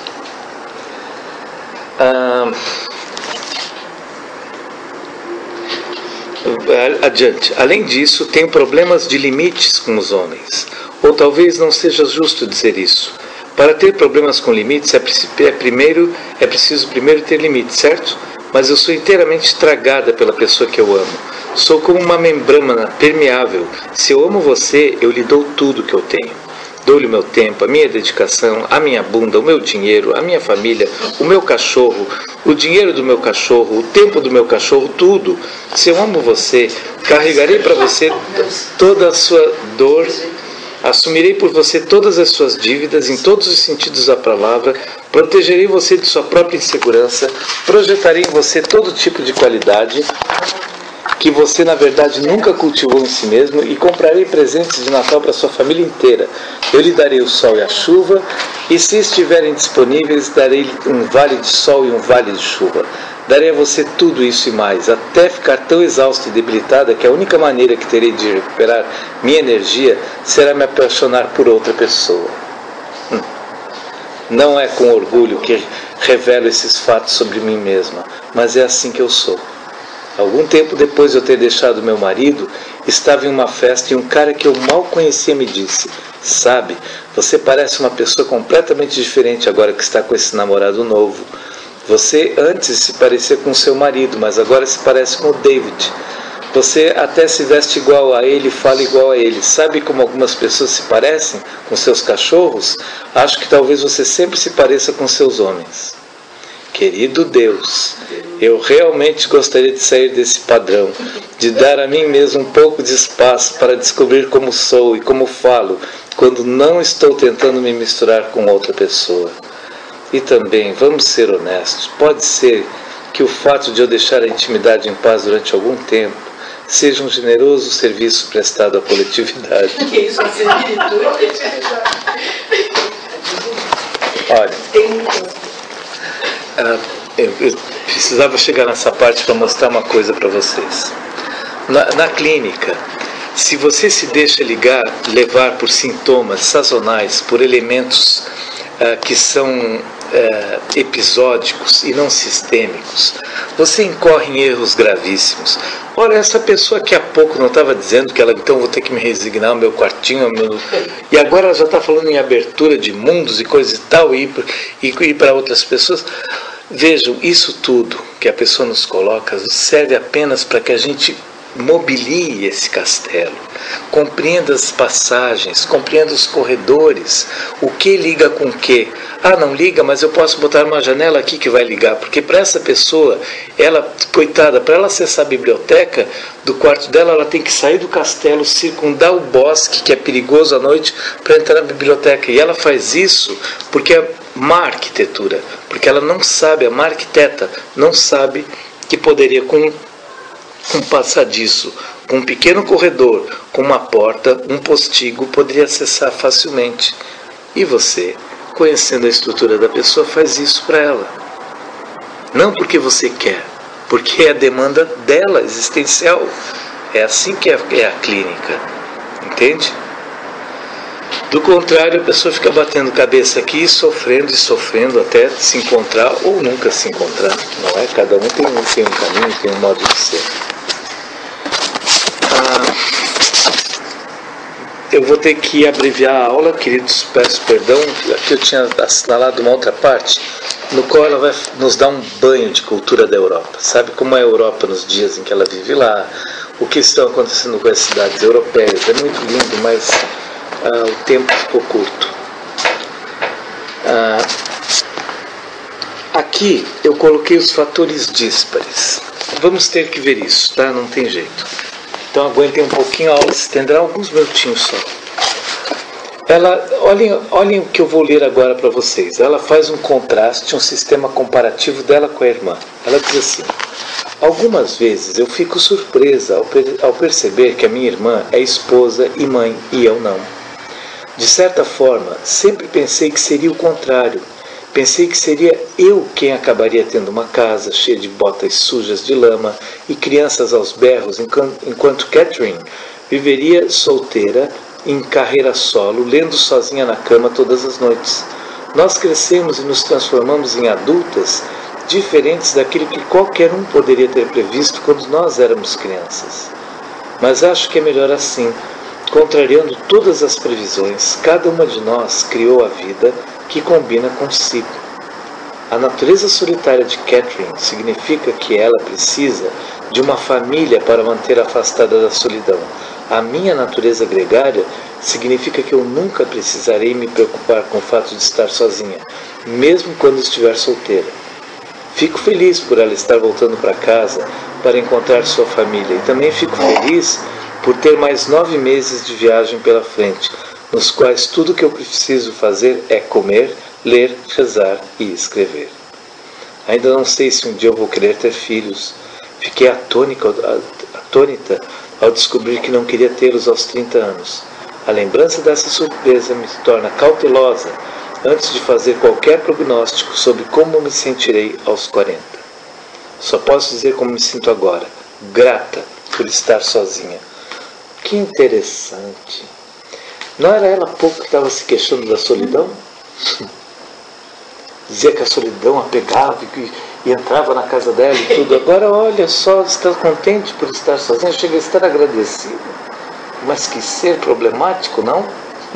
Ah, adiante. Além disso, tem problemas de limites com os homens. Ou talvez não seja justo dizer isso. Para ter problemas com limites, é, é, primeiro, é preciso primeiro ter limites, certo? Mas eu sou inteiramente estragada pela pessoa que eu amo. Sou como uma membrana permeável. Se eu amo você, eu lhe dou tudo que eu tenho. Dou-lhe o meu tempo, a minha dedicação, a minha bunda, o meu dinheiro, a minha família, o meu cachorro, o dinheiro do meu cachorro, o tempo do meu cachorro, tudo. Se eu amo você, carregarei para você toda a sua dor, assumirei por você todas as suas dívidas, em todos os sentidos da palavra, protegerei você de sua própria insegurança, projetarei em você todo tipo de qualidade que você, na verdade, nunca cultivou em si mesmo, e comprarei presentes de Natal para sua família inteira. Eu lhe darei o sol e a chuva, e se estiverem disponíveis, darei um vale de sol e um vale de chuva. Darei a você tudo isso e mais, até ficar tão exausta e debilitada que a única maneira que terei de recuperar minha energia será me apaixonar por outra pessoa. Hum. Não é com orgulho que revelo esses fatos sobre mim mesma, mas é assim que eu sou. Algum tempo depois de eu ter deixado meu marido, estava em uma festa e um cara que eu mal conhecia me disse: sabe, você parece uma pessoa completamente diferente agora que está com esse namorado novo. Você antes se parecia com seu marido, mas agora se parece com o David. Você até se veste igual a ele e fala igual a ele. Sabe como algumas pessoas se parecem com seus cachorros? Acho que talvez você sempre se pareça com seus homens. Querido Deus, eu realmente gostaria de sair desse padrão, de dar a mim mesmo um pouco de espaço para descobrir como sou e como falo, quando não estou tentando me misturar com outra pessoa. E também, vamos ser honestos, pode ser que o fato de eu deixar a intimidade em paz durante algum tempo seja um generoso serviço prestado à coletividade. Que isso, a Olha, ah, eu, eu precisava chegar nessa parte para mostrar uma coisa para vocês. Na, na clínica, se você se deixa ligar, levar por sintomas sazonais, por elementos ah, que são ah, episódicos e não sistêmicos, você incorre em erros gravíssimos. Olha, essa pessoa que há pouco não estava dizendo que ela, então vou ter que me resignar ao meu quartinho, ao meu... e agora ela já está falando em abertura de mundos e coisa e tal, e ir para outras pessoas. Vejam, isso tudo que a pessoa nos coloca serve apenas para que a gente mobilie esse castelo, compreenda as passagens, compreenda os corredores, o que liga com o que. Ah, não liga, mas eu posso botar uma janela aqui que vai ligar, porque para essa pessoa, ela, coitada, para ela acessar a biblioteca do quarto dela, ela tem que sair do castelo, circundar o bosque, que é perigoso à noite, para entrar na biblioteca. E ela faz isso porque é má arquitetura, porque ela não sabe, a má arquiteta não sabe que poderia, com um passadiço, com um pequeno corredor, com uma porta, um postigo, poderia acessar facilmente. E você, conhecendo a estrutura da pessoa, faz isso para ela. Não porque você quer, porque é a demanda dela, existencial. É assim que é, é a clínica, entende? Do contrário, a pessoa fica batendo cabeça aqui, sofrendo e sofrendo até se encontrar ou nunca se encontrar, não é? Cada um tem, tem um caminho, tem um modo de ser. Ah, eu vou ter que abreviar a aula, queridos, peço perdão, aqui eu tinha assinalado uma outra parte, no qual ela vai nos dar um banho de cultura da Europa. Sabe como é a Europa nos dias em que ela vive lá, o que está acontecendo com as cidades europeias. É muito lindo, mas ah, o tempo ficou curto. Ah, aqui eu coloquei os fatores díspares. Vamos ter que ver isso, tá? Não tem jeito. Então aguentem um pouquinho, a aula se estenderá alguns minutinhos só. Ela, olhem, olhem o que eu vou ler agora para vocês. Ela faz um contraste, um sistema comparativo dela com a irmã. Ela diz assim: algumas vezes eu fico surpresa ao, per- ao perceber que a minha irmã é esposa e mãe e eu não. De certa forma, sempre pensei que seria o contrário. Pensei que seria eu quem acabaria tendo uma casa cheia de botas sujas de lama e crianças aos berros, enquanto Catherine viveria solteira, em carreira solo, lendo sozinha na cama todas as noites. Nós crescemos e nos transformamos em adultas diferentes daquilo que qualquer um poderia ter previsto quando nós éramos crianças. Mas acho que é melhor assim. Contrariando todas as previsões, cada uma de nós criou a vida que combina consigo. A natureza solitária de Catherine significa que ela precisa de uma família para manter afastada da solidão. A minha natureza gregária significa que eu nunca precisarei me preocupar com o fato de estar sozinha, mesmo quando estiver solteira. Fico feliz por ela estar voltando para casa para encontrar sua família, e também fico feliz por ter mais nove meses de viagem pela frente, nos quais tudo o que eu preciso fazer é comer, ler, rezar e escrever. Ainda não sei se um dia eu vou querer ter filhos. Fiquei atônica, atônita ao descobrir que não queria tê-los aos trinta anos. A lembrança dessa surpresa me torna cautelosa antes de fazer qualquer prognóstico sobre como me sentirei aos quarenta. Só posso dizer como me sinto agora, grata por estar sozinha. Que interessante. Não era ela há pouco que estava se queixando da solidão? Dizia que a solidão a pegava e, e entrava na casa dela e tudo. Agora olha só, está contente por estar sozinha, chega a estar agradecida. Mas que ser problemático, não?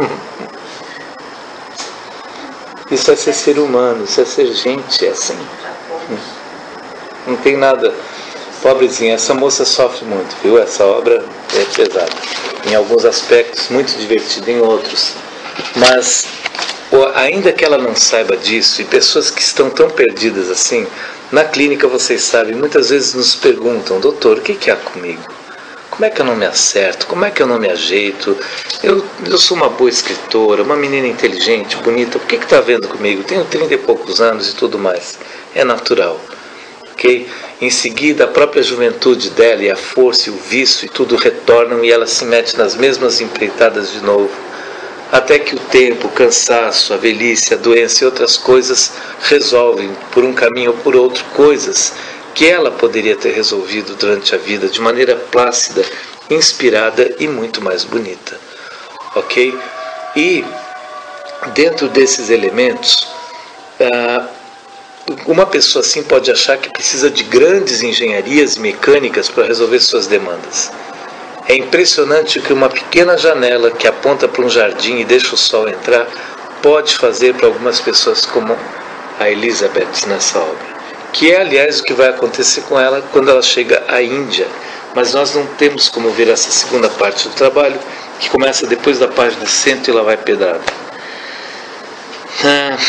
Isso é ser ser humano, isso é ser gente, é assim. Não tem nada. Pobrezinha, essa moça sofre muito, viu? Essa obra é pesada. Em alguns aspectos, muito divertida em outros. Mas, ainda que ela não saiba disso, e pessoas que estão tão perdidas assim, na clínica, vocês sabem, muitas vezes nos perguntam: doutor, o que, que há comigo? Como é que eu não me acerto? Como é que eu não me ajeito? Eu, eu sou uma boa escritora, uma menina inteligente, bonita, o que está havendo comigo? Tenho trinta e poucos anos e tudo mais. É natural. Okay? Em seguida, a própria juventude dela e a força e o vício e tudo retornam e ela se mete nas mesmas empreitadas de novo. Até que o tempo, o cansaço, a velhice, a doença e outras coisas resolvem, por um caminho ou por outro, coisas que ela poderia ter resolvido durante a vida de maneira plácida, inspirada e muito mais bonita. Ok? E, dentro desses elementos, ah, uma pessoa assim pode achar que precisa de grandes engenharias e mecânicas para resolver suas demandas. É impressionante o que uma pequena janela que aponta para um jardim e deixa o sol entrar pode fazer para algumas pessoas, como a Elizabeth nessa obra. Que é, aliás, o que vai acontecer com ela quando ela chega à Índia. Mas nós não temos como ver essa segunda parte do trabalho, que começa depois da página cento e lá vai pedrada. Ah...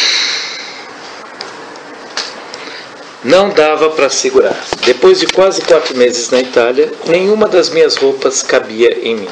Não dava para segurar. Depois de quase quatro meses na Itália, nenhuma das minhas roupas cabia em mim.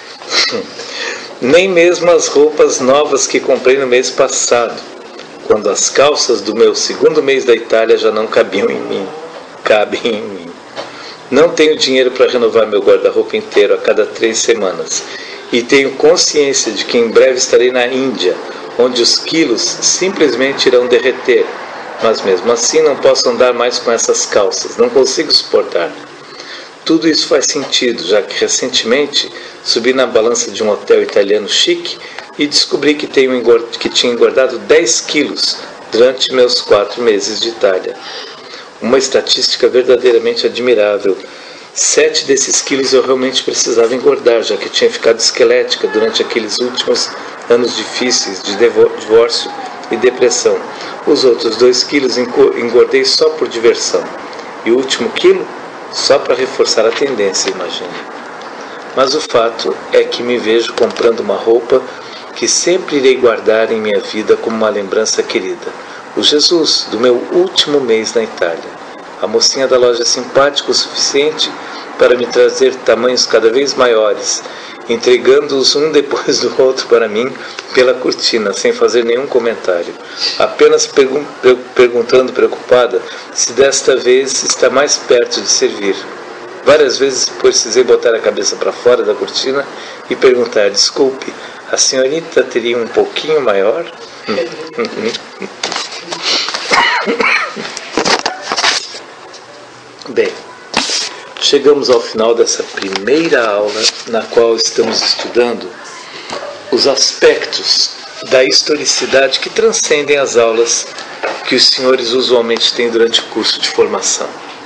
Nem mesmo as roupas novas que comprei no mês passado, quando as calças do meu segundo mês da Itália já não cabiam em mim. Cabem em mim. Não tenho dinheiro para renovar meu guarda-roupa inteiro a cada três semanas. E tenho consciência de que em breve estarei na Índia, onde os quilos simplesmente irão derreter. Mas mesmo assim não posso andar mais com essas calças, não consigo suportar. Tudo isso faz sentido, já que recentemente subi na balança de um hotel italiano chique e descobri que, tenho engord... que tinha engordado dez quilos durante meus quatro meses de Itália. Uma estatística verdadeiramente admirável. Sete desses quilos eu realmente precisava engordar, já que tinha ficado esquelética durante aqueles últimos anos difíceis de divórcio e depressão. Os outros dois quilos engordei só por diversão. E o último quilo? Só para reforçar a tendência, imagine. Mas o fato é que me vejo comprando uma roupa que sempre irei guardar em minha vida como uma lembrança querida. O Jesus do meu último mês na Itália. A mocinha da loja é simpática o suficiente para me trazer tamanhos cada vez maiores, entregando-os um depois do outro para mim pela cortina, sem fazer nenhum comentário, apenas pergun- perguntando preocupada se desta vez está mais perto de servir. Várias vezes precisei botar a cabeça para fora da cortina e perguntar: desculpe, a senhorita teria um pouquinho maior? Bem, chegamos ao final dessa primeira aula na qual estamos estudando os aspectos da historicidade que transcendem as aulas que os senhores usualmente têm durante o curso de formação.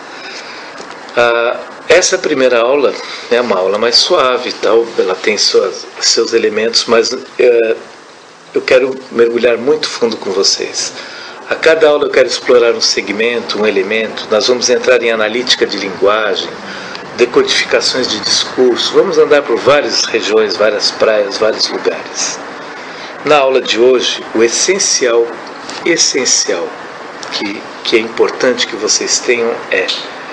Ah, essa primeira aula é uma aula mais suave, tal, ela tem suas, seus elementos, mas eh, eu quero mergulhar muito fundo com vocês. A cada aula eu quero explorar um segmento, um elemento. Nós vamos entrar em analítica de linguagem, decodificações de discurso. Vamos andar por várias regiões, várias praias, vários lugares. Na aula de hoje, o essencial, essencial, que, que é importante que vocês tenham é: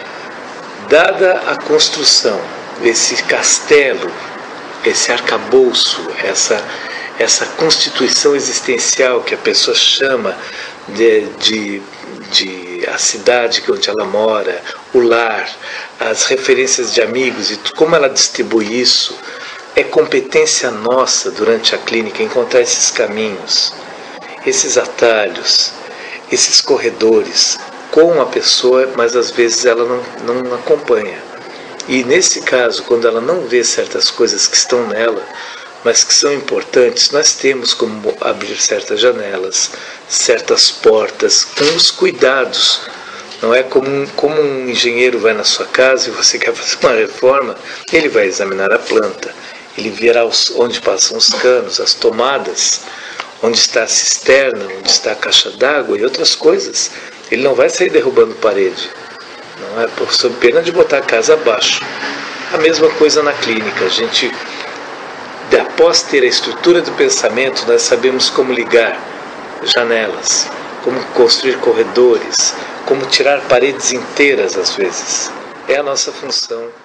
dada a construção, esse castelo, esse arcabouço, essa, essa constituição existencial que a pessoa chama De, de, de a cidade onde ela mora, o lar, as referências de amigos e como ela distribui isso, é competência nossa durante a clínica encontrar esses caminhos, esses atalhos, esses corredores com a pessoa, mas às vezes ela não, não acompanha. E nesse caso, quando ela não vê certas coisas que estão nela, mas que são importantes, nós temos como abrir certas janelas, certas portas, com os cuidados. Não é como um, como um engenheiro vai na sua casa e você quer fazer uma reforma, ele vai examinar a planta, ele verá os, onde passam os canos, as tomadas, onde está a cisterna, onde está a caixa d'água e outras coisas. Ele não vai sair derrubando parede, não é por sob pena de botar a casa abaixo. A mesma coisa na clínica, a gente... Após ter a estrutura do pensamento, nós sabemos como ligar janelas, como construir corredores, como tirar paredes inteiras às vezes. É a nossa função